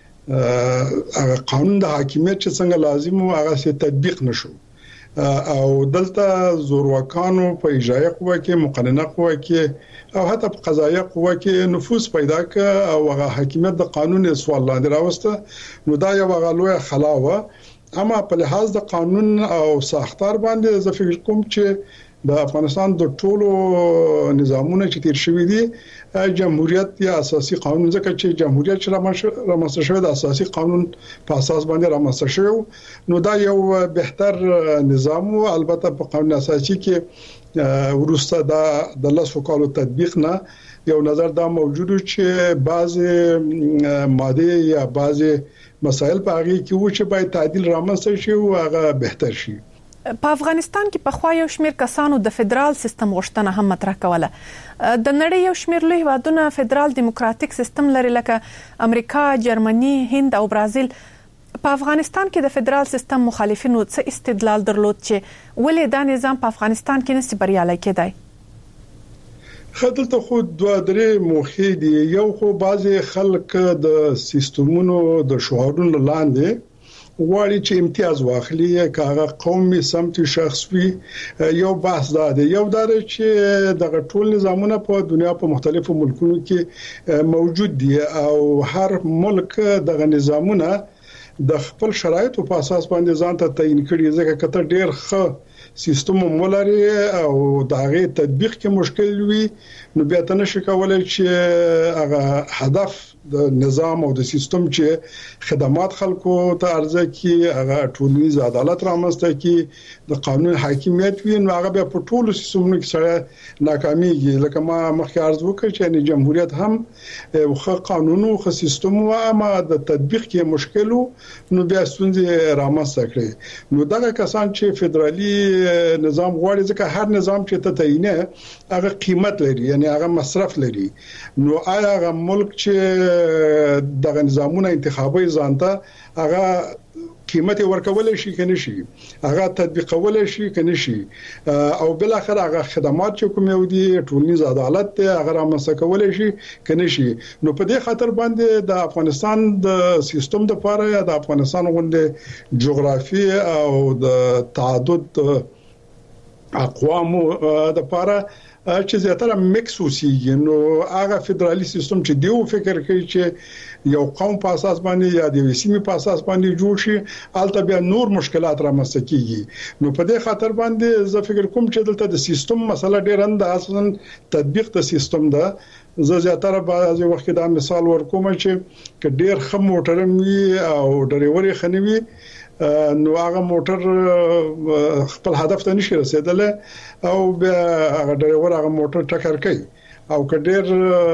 قانون د حاکمیت چې څنګه لازم او هغه سي تطبیق نشو او دلته زورواکانو په اجرایه قوه کې مقننه قوه کې او حتی په قضایه قوه کې نفوذ پیدا ک او هغه حاکمیت د قانون سوال لاندې راوسته. نو دا یو غلوه خلاوه. اما په لحاظ د قانون او ساختار باندې زه فکر کوم چې د افغانستان د ټولو نظامونو چې تیر شوی دي جمهوریت یا اساسي قانون ځکه چې جمهوریت چې رامنځته شوی د اساسي قانون په اساس باندې رامنځته شوی نو دا یو بهتر نظام او البته په قانون اساسي کې ورسته د لاسو کالو تطبیق نه یو نظر دا موجود چې بعض ماده یا بعض مسائل په هغه کې و چې باید تعدیل رامنځته شي او هغه بهتر شي. په افغانستان کې په خوا یو شمېر کسانو د فدرال سیستم غوښتنه هم مطرح کوله. د نړۍ یو شمېر لوی هیوادونه فدرال دیموکراتیک سیستم لري لکه امریکا، جرمني، هند او برازیل. په افغانستان کې د فدرال سیستم مخالفینو څه استدلال درلود چې ولې دا نظام په افغانستان کې نشي بریالي کېدای؟ خدلته خو دوه درې موخې دي. یو خو بعضي خلک د سیستمونو د شعارونو لاندې غواړي چې امتیاز واخلي، کاغه قومي سمتي شخص وي. یو بحث دا دی. یو دا چې دغه ټول نظامونه په دنیا په مختلفو ملکونو کې موجود دي او هر ملک دغه نظامونه د خپل شرایطو په اساس باندې ځان ته تعین کړي. ځکه کته ډېر ښه سیستم مولري او دغه تطبیق کې مشکل وي، نو بیا ته نشي کولای چې هغه هدف د نظام او د سیستم چې خدمات خلکو ته ارزه کی، هغه ټولنیز عدالت رامنځته کی، د قانون حاکمیت وي، نو هغه بیا په ټولو سیستمونو کې سره ناکاميږي. لکه ما مخکې عرض وکړ چې جمهوریت هم یو قانون او سیستم و، اما د تطبیق کې مشکل وو، نو بیا ستونزې رامنځته کړې. نو دغه کسان چې فدرالي نظام غواړي، ځکه هر نظام چې ته تعینه هغه قیمت لري، یعنی هغه مصرف لري. نو آیا هغه ملک چې دغه نظامونه انتخابي ځانته هغه قیمت ورکول شي کنه شي، هغه تطبیقول شي کنه شي، او بل اخر هغه خدمات چې کوم یو دي ټولنیز عدالت ته هغه رامنځته کول شي کنه شي. نو په دې خاطر باندې د افغانستان د سیستم د لپاره یا د افغانستان غونډه جغرافي او د تعدد اقوامو د لپاره چې زیاتره میکس وسیږي، نو هغه فدرالي سیستم چې دیو فکر کوي چې یو قوم په اساس باندې یا د وسیمې په اساس باندې جوړ شي، البته بیا نور مشکلات رامنځته کیږي. نو په دې خاطر باندې زه فکر کوم چې دلته د سیستم مسله ډېر انده اصلا تطبیق د سیستم ده. زه زیاتره بعضی وخت دا مثال ورکوم چې ډېر ښه موټر وي او ډرایور خنوي، نو هغه موټر خپل هدف ته نشي رسیدلی او بیا هغه ډرایور هغه موټر ټکر کوي، او کډیر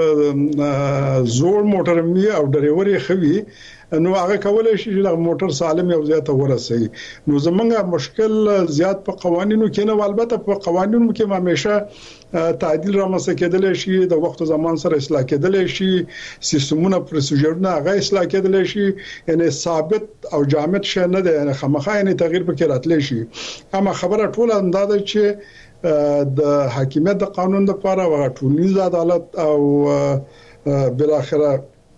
زوړ موټر می او ډرایور یې خوي، نو هغه کولای شي چې موټر سالم یو ځای ته ورسي. نو زمونږ مشکل زیات په قوانینو کې نه، البته په قوانینو کې همیشه تعدیل رامنځته کېدل شي، د وخت زمان سره اصلاح کېدل شي، سیستمونه پروسیجرونه هغه اصلاح کېدل شي، یعنی ثابت او جامد شي نه ده، یعنی خامخا یعنی تغییر پکې راتلی شي. اما خبره ټول اندازه چې د حاکمیت د قانون لپاره او ټولنیز عدالت او بل اخره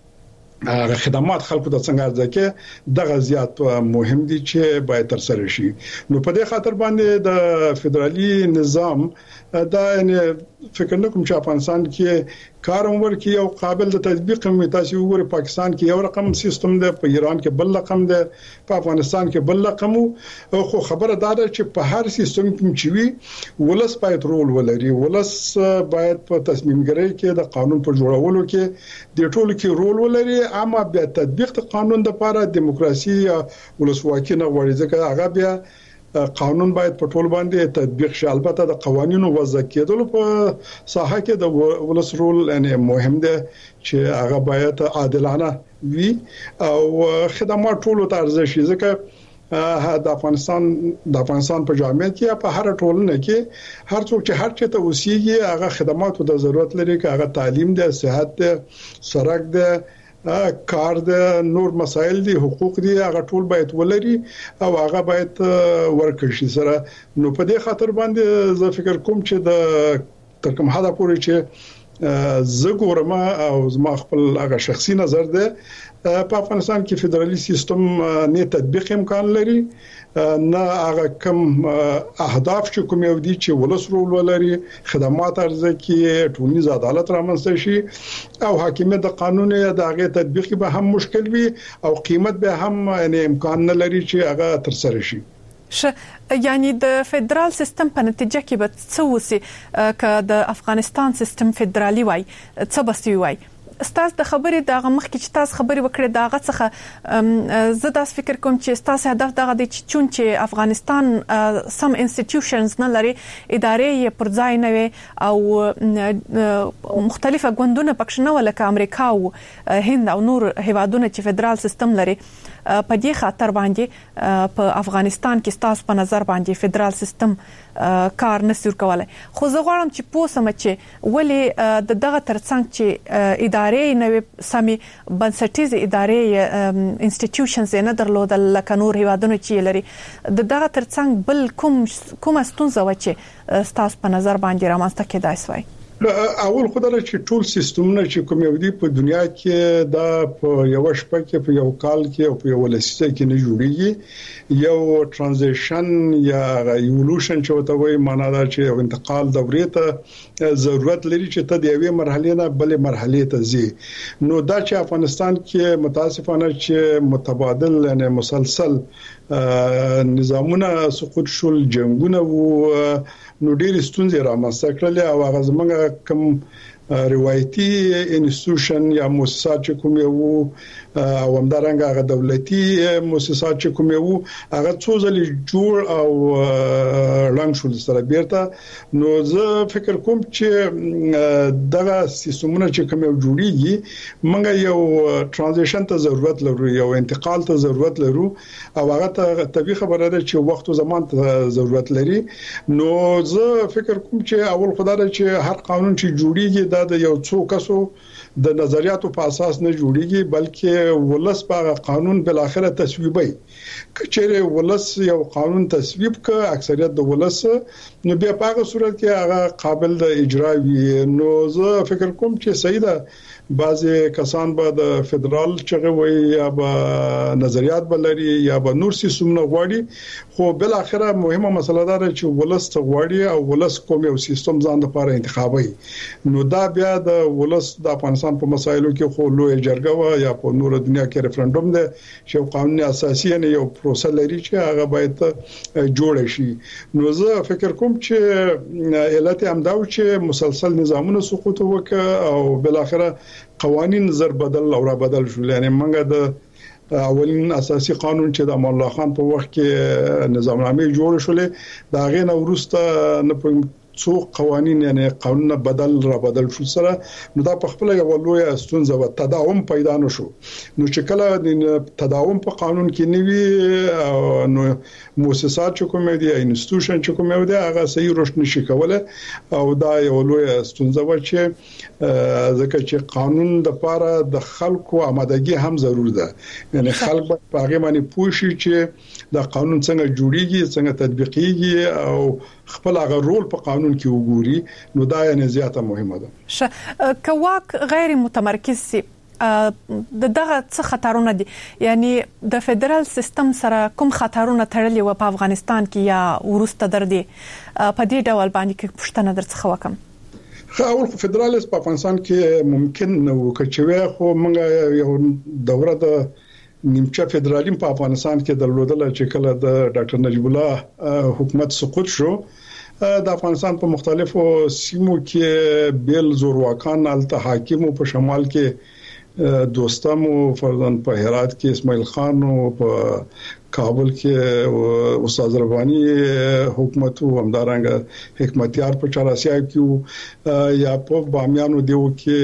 خدمات خلکو ته څنګه ځکه دغه زیات مهم دي چې باید تر سره شي. نو په دې خاطر باندې د فدرالي نظام دا یعنی فکر نکوم چې افغانستان کې کار عمر کې یو قابل د تطبیق هم تاسو وګورئ. پاکستان کې یو رقم سیستم دی، په ایران کې بل رقم دی، په افغانستان کې بل رقم. خو خبره دا ده چې په هر سیستم کې چې وي ولس باید رول ولري، ولس باید په تصمیم ګیری کې د قانون په جوړولو کې د ټولو کې رول ولري. اما بیا تطبیق د قانون لپاره دیموکراسي یا ولسواکي نه غواړي، ځکه هغه بیا قانون باید په ټول باندې تطبیق شي. البته د قوانینو وضع کېدل په ساحه کې د ولس رول یعنی مهم دی چې هغه باید عادلانه وي او خدمات ټول ته ارزښت شي. ځکه د افغانستان په جامعه کې په هر ټولنه کې هر څوک چې هر چا ته اوسېږي هغه خدماتو د ضرورت لري، که هغه تعلیم دی، صحت دی، سړک دی، کار د نور مسایل دي، حقوق دي، هغه ټول باید ولري او هغه باید ورکړي شي سره. نو په دې خاطر باندې زه فکر کوم چې د تر کوم حدا پورې چې زه ګورم او زما خپل هغه شخصي نظر ده، په افغانستان کې فدرالي سیستم نه تطبیق امکان لري، نه هغه کوم اهداف چې کوم یو دي چې ولس رول ولري، خدمات ارزه کې ټولنیز عدالت رامنځته شي او حاکمیت د قانون د هغه تطبیق به هم مشکل وي او قیمت به هم یعنی امکان نه لري چې هغه تر سره شي. یعنی د فدرال سیستم په نتیجه کې به څه وسی که د افغانستان سیستم فدرالي وای څه بسوي وای؟ ستاسو د خبرې د مخ کې چې تاسو خبرې وکړې داغه څخه زه تاسو فکر کوم چې تاسو هدف دغه دی چې افغانستان سم انسټیټیوشنز نه لري، ادارې یې پر ځای نه وي او مختلفه ګوندونه پکښ نه ولکه امریکا او هند او نور هیوادونه چې فدرال سیستم لري. په دې خاطر باندې په افغانستان کې ستاسو په نظر باندې فدرال سیستم کار نسور کولای. خو زه غواړم چې پوسم چې ولې دغه ترڅنګ چې ادارې نوې سمي بنسټیزه ادارې انسټیټیوشنز نه درلودل لکه نور هیوادونو چې لري دغه ترڅنګ بل کوم ستونزه و چې ستاسو په نظر باندې رامنځته کېدای شوی؟ اول خدای چې ټول سیستمونه چې کوم یو دی په دنیا کې دا په یو شپه کې په یو کال کې او په یو لسیزه کې نه جوړیږي. یو ترانزیشن یا ایولوشن چې وته وایي معنا دا چې یو انتقال دورې ته ضرورت لري چې ته د یوې مرحله نه بلې مرحله ته ځي. نو دا چې افغانستان کې متاسفانه چې متبادل یعنی مسلسل نظامونه سقوط شول، جنگونه وو، نو ډېر ستونزې رامنځته کړل او هغه زمونږ کوم روایتي انسټیټیوشن یا مؤسسات چې کوم یو او همدارنګه هغه دولتي مؤسسات چې کوم یو هغه څو ځلې جوړ او لنګ شول سره بیرته. نو زه فکر کوم چې دغه سیستمونه چې کوم یو جوړیږي موږ یو ترانزیشن ته ضرورت لرو، یو انتقال ته ضرورت لرو او هغه ته طبيعي خبره ده چې وخت او زمان ته ضرورت لري. نو زه فکر کوم چې اول خدای چې هر قانون چې جوړیږي دا د یو څو کسو د نظریاتو په اساس نه جوړیږي بلکې ولس په قانون بل اخره تصویبي. کچېره ولس یو قانون تصویب ک اکثریت د ولس نو بیا په هغه صورت کې هغه قابل د اجرا وي. نو زه فکر کوم چې صحیح ده بعضی کسان به د فدرال چغه وي یا به نظریات بلري یا به نور سیستمونه غواړي، خو بل اخره مهمه مسله ده چې ولس ته غواړي او ولس کوم یو سیستم ځان لپاره انتخابي. نو دا بیا د ولس د افغانستان په مسایلو کې خو لوی جرګه و یا په نور دنیا کې ریفرندوم ده چې قانون اساسي نه یو پروسه لري چې هغه باید جوړ شي. نو زه فکر کوم چې علت هم دا و چې مسلسل نظامونه سقوط وکړ او بل اخره قوانين زر بدل او را بدل شول. یعنی موږ د اولین اساسي قانون چې د امان الله خان په وخت کې نظامنامه جوړ شولې دا غینه ورسته نه څو قوانين یعنی قانون بدل را بدل شو سره نو دا په خپل یو لوی ستونزه و تداوم پیدا نشو. نو چې کله د تداوم په قانون کې نیوي نو مؤسسات چې کوم دي انسټیټیوشن چې کوم دي هغه صحیح رشد نشي کوله او دا یو لوی ستونزه و چې ځکه چې قانون د لپاره د خلکو آمادګي هم ضرور ده. یعنی خلک په هغه باندې پوښي چې دا قانون څنګه جوړیږي څنګه تطبیقیږي او خپل هغه رول په قانون کې وګوري. نو دا یې زیاته مهمه ده. کواک غیر متمرکز سي دغه څه خطرونه دي، یعنی د فدرال سیستم سره کوم خطرونه تړلي و په افغانستان کې یا ورسته دردي په دې ډول باندې کې پښتنه درڅخه وکم؟ اول فدرالیست په افغانستان کې ممکن نو کچوي، خو موږ یو دوره د نیمچه فدرالیزم په افغانستان کې درلودل چې کله د ډاکټر نجیب الله حکومت سقوط شو. د افغانستان په مختلفو سیمو کې بیل زورواکان الته حاکمو په شمال کې دوستمو فرضاً په هرات کې اسماعیل خان او په کابل کې استاد ربانی حکومت او همدارنګه حکمتیار په چاراسیا کې یا په بامیانو دیو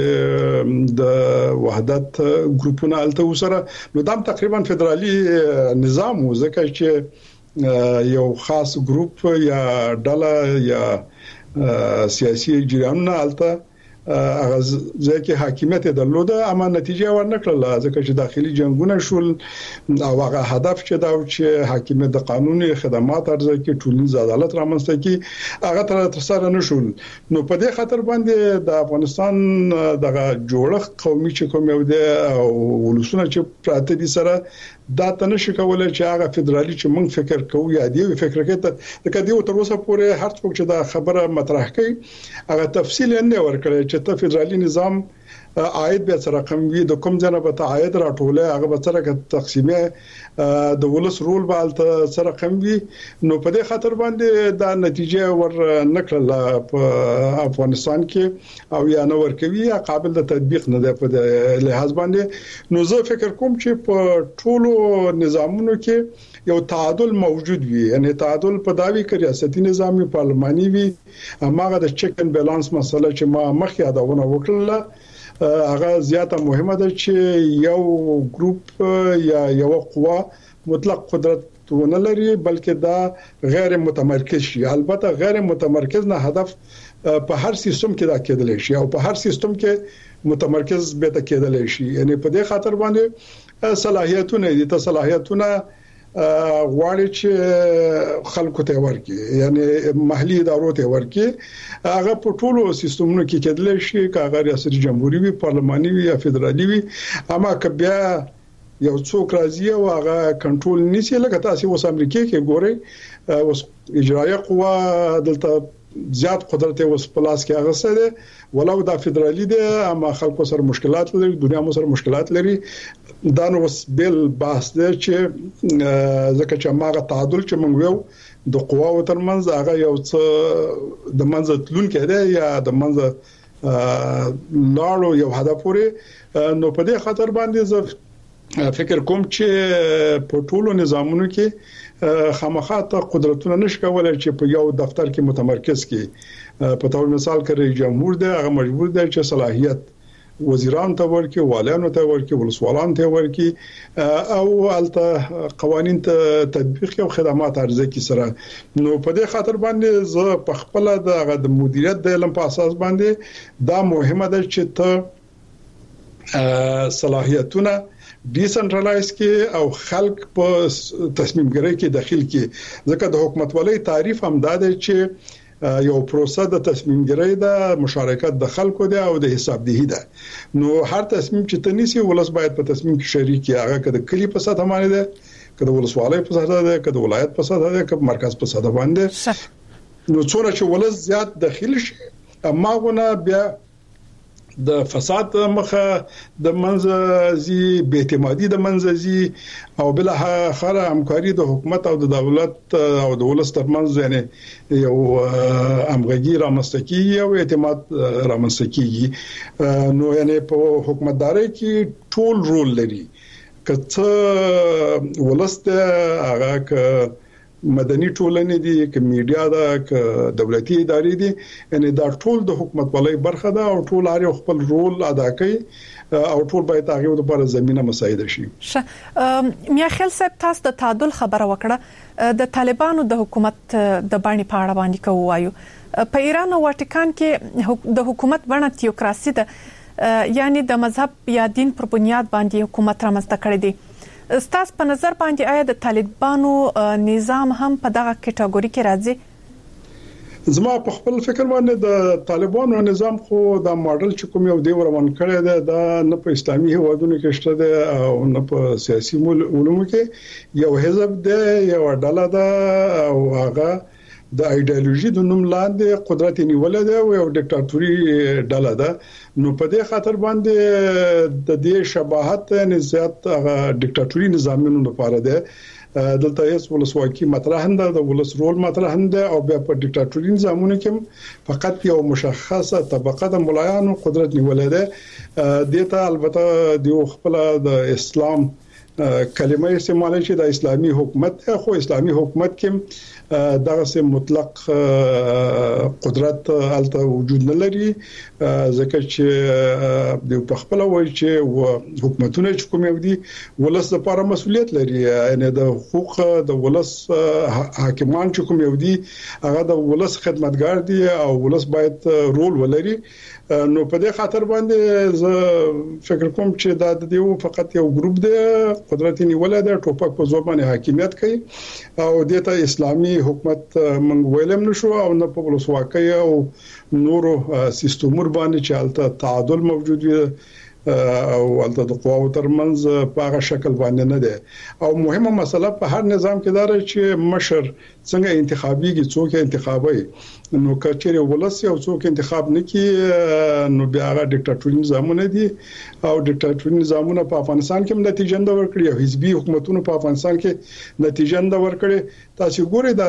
کې د وحدت ګروپونه الته وسره نو دا تقریبا فدرالي نظام و، ځکه چې یو خاص ګروپ یا ډله یا سیاسي جریانونه الته هغه ځکه حاکمیت درلوده اما نتیجه ورنکړه ځکه چې داخلي جنگونه شول او هغه هدف چې دا چې حاکمیت د قانوني خدمات ارزه کې ټولنیز عدالت رامنځته کی هغه تر سره نشول. نو په دې خاطر باندې د افغانستان دغه جوړښت قومي چې کوم یو دی او ولسونه چې پراته دي سره دا تنه کولای چې هغه فدرالي چې موږ فکر کوو یا دی فکر کوي د کدیو تر اوسه پورې هر څوک چې دا خبره مطرح کوي هغه تفصیل نه ورکړي چې ته فدرالي نظام عاید به سره رقم وي د کوم ځنه به عاید راټوله هغه به سره تقسیمه د ولس رول به سره رقم وي. نو په دې خاطر باندې دا نتیجه ور نکړه په افغانستان کې او یا نو ورکوي یا قابل د تطبیق نه ده په لحاظ باندې. نو زه فکر کوم چې په ټولو نظامونو کې یو تعادل موجود وي، یعنی تعادل په داوی کې ریاستي نظام پارلماني وي، هغه د چیک ان بیلانس مسله چې ما مخکې یادونه وکړه هغه زیاته مهمه ده چې یو ګروپ یا یو قوه مطلق قدرت ونه لري بلکې دا غیر متمرکز شي. البته غیر متمرکز نه هدف په هر سیستم کې دا کېدل شي او په هر سیستم کې متمرکز به تا کېدل شي. یعنی په دې خاطر باندې صلاحیتونه دي ته صلاحیتونه غواړي چې خلکو ته ورکړي یعنی محلي ادارو ته ورکړي. هغه په ټولو سیستمونو کې کېدل شي کاغه ریاست جمهوریت وي پارلماني وي یا فدرالي وي اما کبیا یو څوک راځي او هغه کنټرول نشي لکه تاسو اوس امریکا کې ګورئ اوس اجرایه قوه دلته زیات قدرت اوس پلاس کې هغه څه ده ولو دا فدرالي ده اما خلکو سره مشکلات لري دنیا مو سره مشکلات لري دا نو اوس بل بحث ده چې ځکه چې ماغه تعادل چې موږ یو د قواو ترمنځ هغه یو څه د منځ تلون کې ده یا د منځ لاړو یو هدف پورې نو په دې خاطر باندې زه فکر کوم چې په ټولو نظامونو کې خامخا ته قدرتونه نشي کولای چې په یو دفتر کې متمرکز کی. په تور مثال کې رئیس جمهور دی هغه مجبور دی چې صلاحیت وزیران ته ورکړي والانو ته ورکړي ولسوالان ته ورکړي او الته قوانين ته تطبیق او خدمات عرضه کی سره. نو په دې خاطر باندې زه په خپل د مدیریت د علم په اساس باندې دا مهمه ده چې ته صلاحیتونه ډیسنټرلایز کې او خلک په تصمیم ګیری کې داخل کې ځکه د حکومتولۍ تعریف هم دا دی چې یو پروسه د تصمیم ګیری د مشارکت د خلکو دی او د حسابدهی ده. نو هر تصمیم چې تنيسي ولس باید په تصمیم کې شریک وي هغه کده کلی په ساته باندې ده کده ولسوالۍ په ساته ده کده ولایت په ساته ده کده مرکز په ساته باندې نو څوره چې ولس زیات داخل شي اما غونه بیا د فساد مخه د منځي به اعتمادي د منځي او بل اخر همکاري د حکومت او د دولت او د ولس ترمنځ یعنی یو همغږي رامنځته کیږي او اعتماد رامنځته کیږي. نو یعنی په حکومتداري کې ټول رول لري کته ولست هغه مدني ټولنې دي ک میډیا ده ک دولتي ادارې دي یعنی دا ټول د حکومت ولای برخه ده او ټول هر خپل رول ادا کوي او ټول باید هغه لپاره زمينه مساعده شي. میا خل صاحب تاسو د تعادل خبره وکړه د طالبانو د حکومت د باندې پاړه باندې کوایو په ایران او واتیکان کې د حکومت بڼه تیوکراسي ده یعنی د مذهب یا دین پر بنیاد باندې حکومت رامنځته کړی دی. ستاسو په نظر باندې آیا د طالبانو نظام هم په دغه کټګوري کې راځي؟ زما په خپل فکر باندې د طالبانو نظام خو دا ماډل چې کوم یو دی ورمن کړی دی دا نه په اسلامي هیوادونو کې شته دی او نه په سیاسي علومو کې یو حزب دی یو ډله ده او هغه د ایدئولوژي د نوم لاندې قدرت نیولې ده او یو ډیکټاتوري ډله ده. نو په دې خاطر باندې د دې شباهت نه زیات ډیکټاتوري نظامونو لپاره ده. دلته هیڅ ولسواکي مطرح نه ده د ولس رول مطرح نه ده او بیا په ډیکټاتوري نظامونو کې فقط یو مشخصه طبقه د ملایانو قدرت نیولې ده. دته البته د خپل د اسلام کلمه استعمال شي د اسلامي حکومت خو اسلامي حکومت کې دغه سه مطلق قدرت الته وجود نه لري ځکه چې د خپل وایي چې حکومتونه چې کوم یو دي ولس لپاره مسؤلیت لري یعنی د حقوق د ولس حاکمان چې کوم یو دي هغه د ولس خدمتګار دي او ولس باید رول ولري. نو په دې خاطر باندې زه فکر کوم چې دا د یو فقط یو ګروپ دی قدرت نیولای دی ټوپک په ځواب باندې حاکمیت کوي او دته اسلامي حکومت منګ ویلم نشو او نه په ولسواکۍ او نورو سیستمور باندې چې الته تعادل موجود وي او الته د قواو ترمنځ په هغه شکل باندې نه ده. او مهمه مسله په هر نظام کې دا چې مشر څنګه انتخابيږي څوک انتخابي نو کچېره ولس یو څوک انتخاب نکي نو بیا هغه ډیکټاتوري نظامونه دي او ډیکټاتوري نظامونه په افغانستان کې نتیجه نه ورکړي او حزبي حکومتونو په افغانستان کې نتیجه نه ورکړي. تاسو ګورئ دا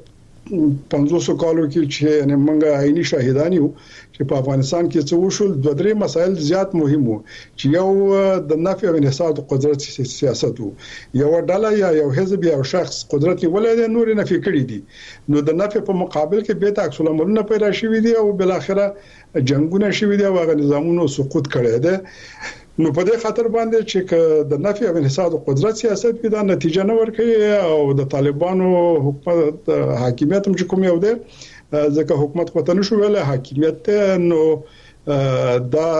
500 کالو کې چې نه منګه عیني شاهدان یو چې په افغانستان کې څه وشول دوه درې مسایل زیات مهم وو چې یو د نفي او انحصار د قدرت سیاست وو یو ډله یا یو حزب یا شخص قدرت ولې نور نفي کړی دي نو د نفي په مقابل کې به عکس العملونه پیدا شوي دي او بل اخره جنگونه شوي دي او هغه نظامونو سقوط کړی دی. نو په دې خاطر باندې چې د نفي او انحصار قدرت سیاست کې دا نتیجه نه ورکړي او د طالبانو حکومت حاکمیت هم کوم یو دی ځکه حکومت خو ته نشو ویل حاکمیت نو دا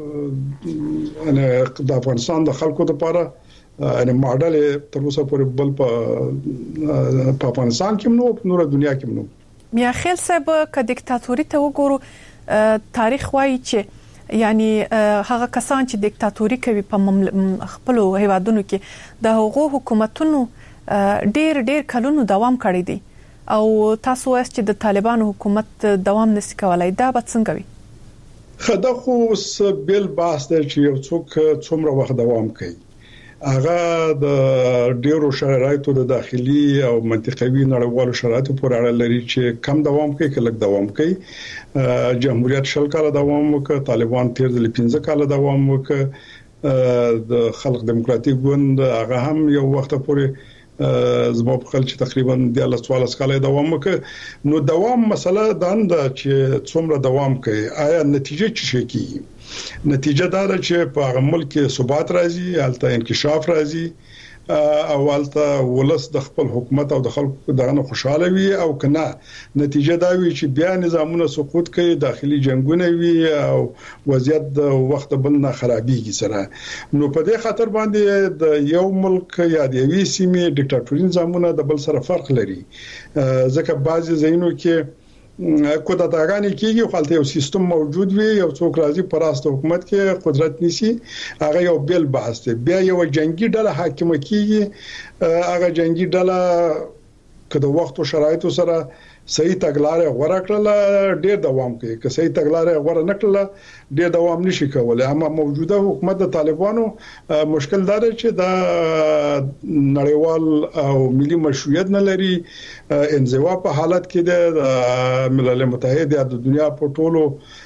د افغانستان د خلکو لپاره ان ماډل تر اوسه پورې بل په افغانستان کې نو په نور دنیا کې نو میا خیل صاحب ک دیکتاتوري ته وګورو تاریخ وایي چې یعنی هغه کسان چې دیکتاتوري کوي په خپل هیوادونو کې د هغو حکومتونو ډیر کلونو دوام کړی دی او تاسو وایي چې د طالبانو حکومت دوام نشي کولای دا به څنګه وي؟ خدا خو بیل باس دی چې یو څوک څومره وخت دوام کوي هغه د ډیرو شرایطو د داخلي او منطقوي نړیوالو شرایطو پورې اړه لري چې کم دوام کوي کله دوام کوي. جمهوریت شل کاله دوام وکړ، طالبان 15 کاله دوام وکړ، د خلق دموکراتیک ګوند هغه هم یو وخت پورې زما په خل چې تقریبا د 14 کاله دوام وکړ. نو دوام مسله دا نه چې څومره دوام کوي آیا نتیجه څه شي کی نتیجه دا ده چې په هغه ملک کې ثبات راځي، الته انکشاف راځي او الته ولس د خپل حکومت او د خلکو دغه خوشاله وي او کنه نتیجه دا وي چې بیا نظامونه سقوط کوي، داخلي جنگونه وي او وضعیت د وخت بل نه خرابېږي سره. نو په دې خاطر باندې د یو ملک یا د یوې سیمې ډیکټاتوري نظامونه د بل سره فرق لري ځکه بعضي ځایونو کې قدرتګانی کېږي خو هلته یو سیستم موجود وي، یو څوک راځي پر راست حکومت کې قدرت نیسي، هغه یو بیل بحث دی. بیا یو جنگي ډله حاکم کېږي، هغه جنگي ډله کله وخت او شرایطو سره صحیح تګلارې غوړه کړله ډېر دوام کوي، که صحیح تګلارې غوړه نه کړله ډېر دوام نشي کولای. اما موجوده حکومت د طالبانو مشکل دا دی چې دا نړیوال او ملي مشروعیت نه لري، انزوا په حالت کې د ملل متحد یا د دنیا په ټولو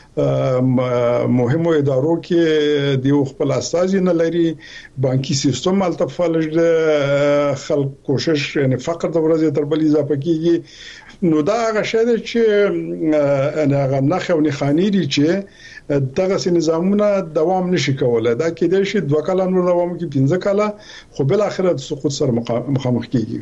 مهمو ادارو کې د خپل اساسي نه لري، بانکي سیستم التفالج خلک کوشش یعنی فقر د ورځې تر بل اضافه کیږي. نو دا هغه شی دی چې هغه نخو نه خاني دي چې دغه نظامونه دوام نشي کولای. دا کې د شي 2 کاله نور دوام کې 15 کاله خو بل اخر د سقوط سره مخامخ کیږي.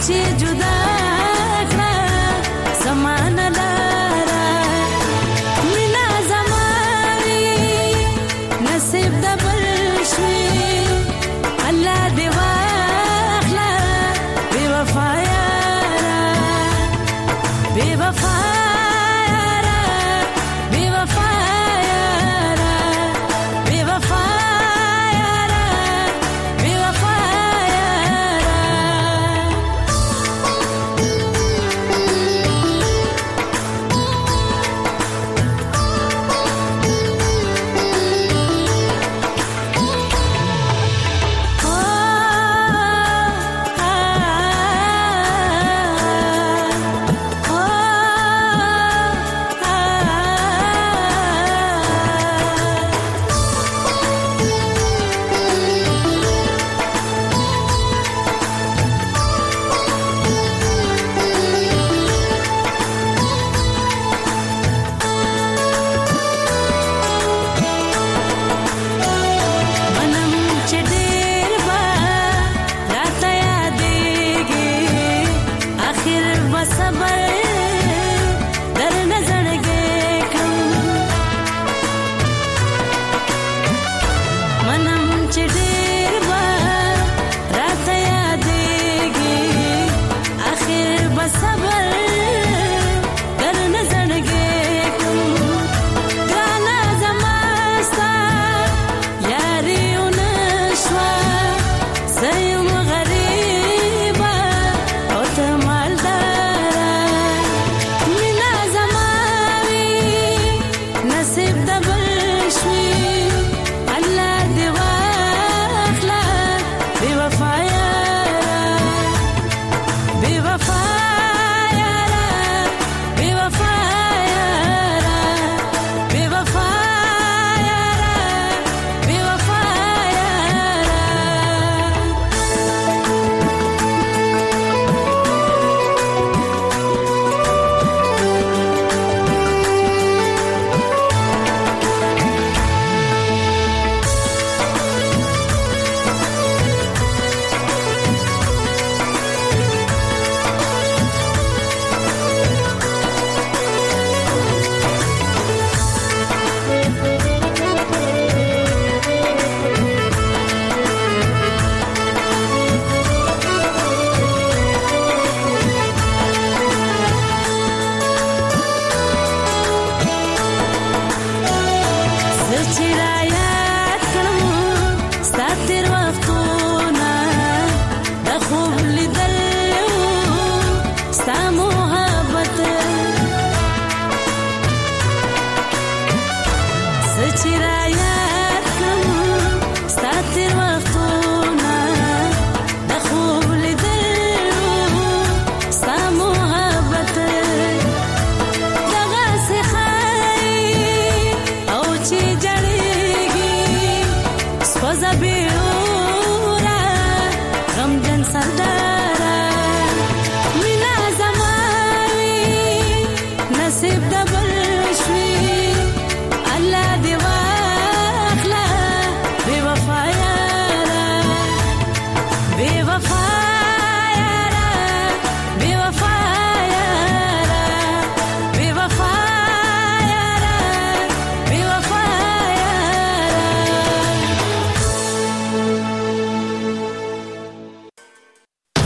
Sanda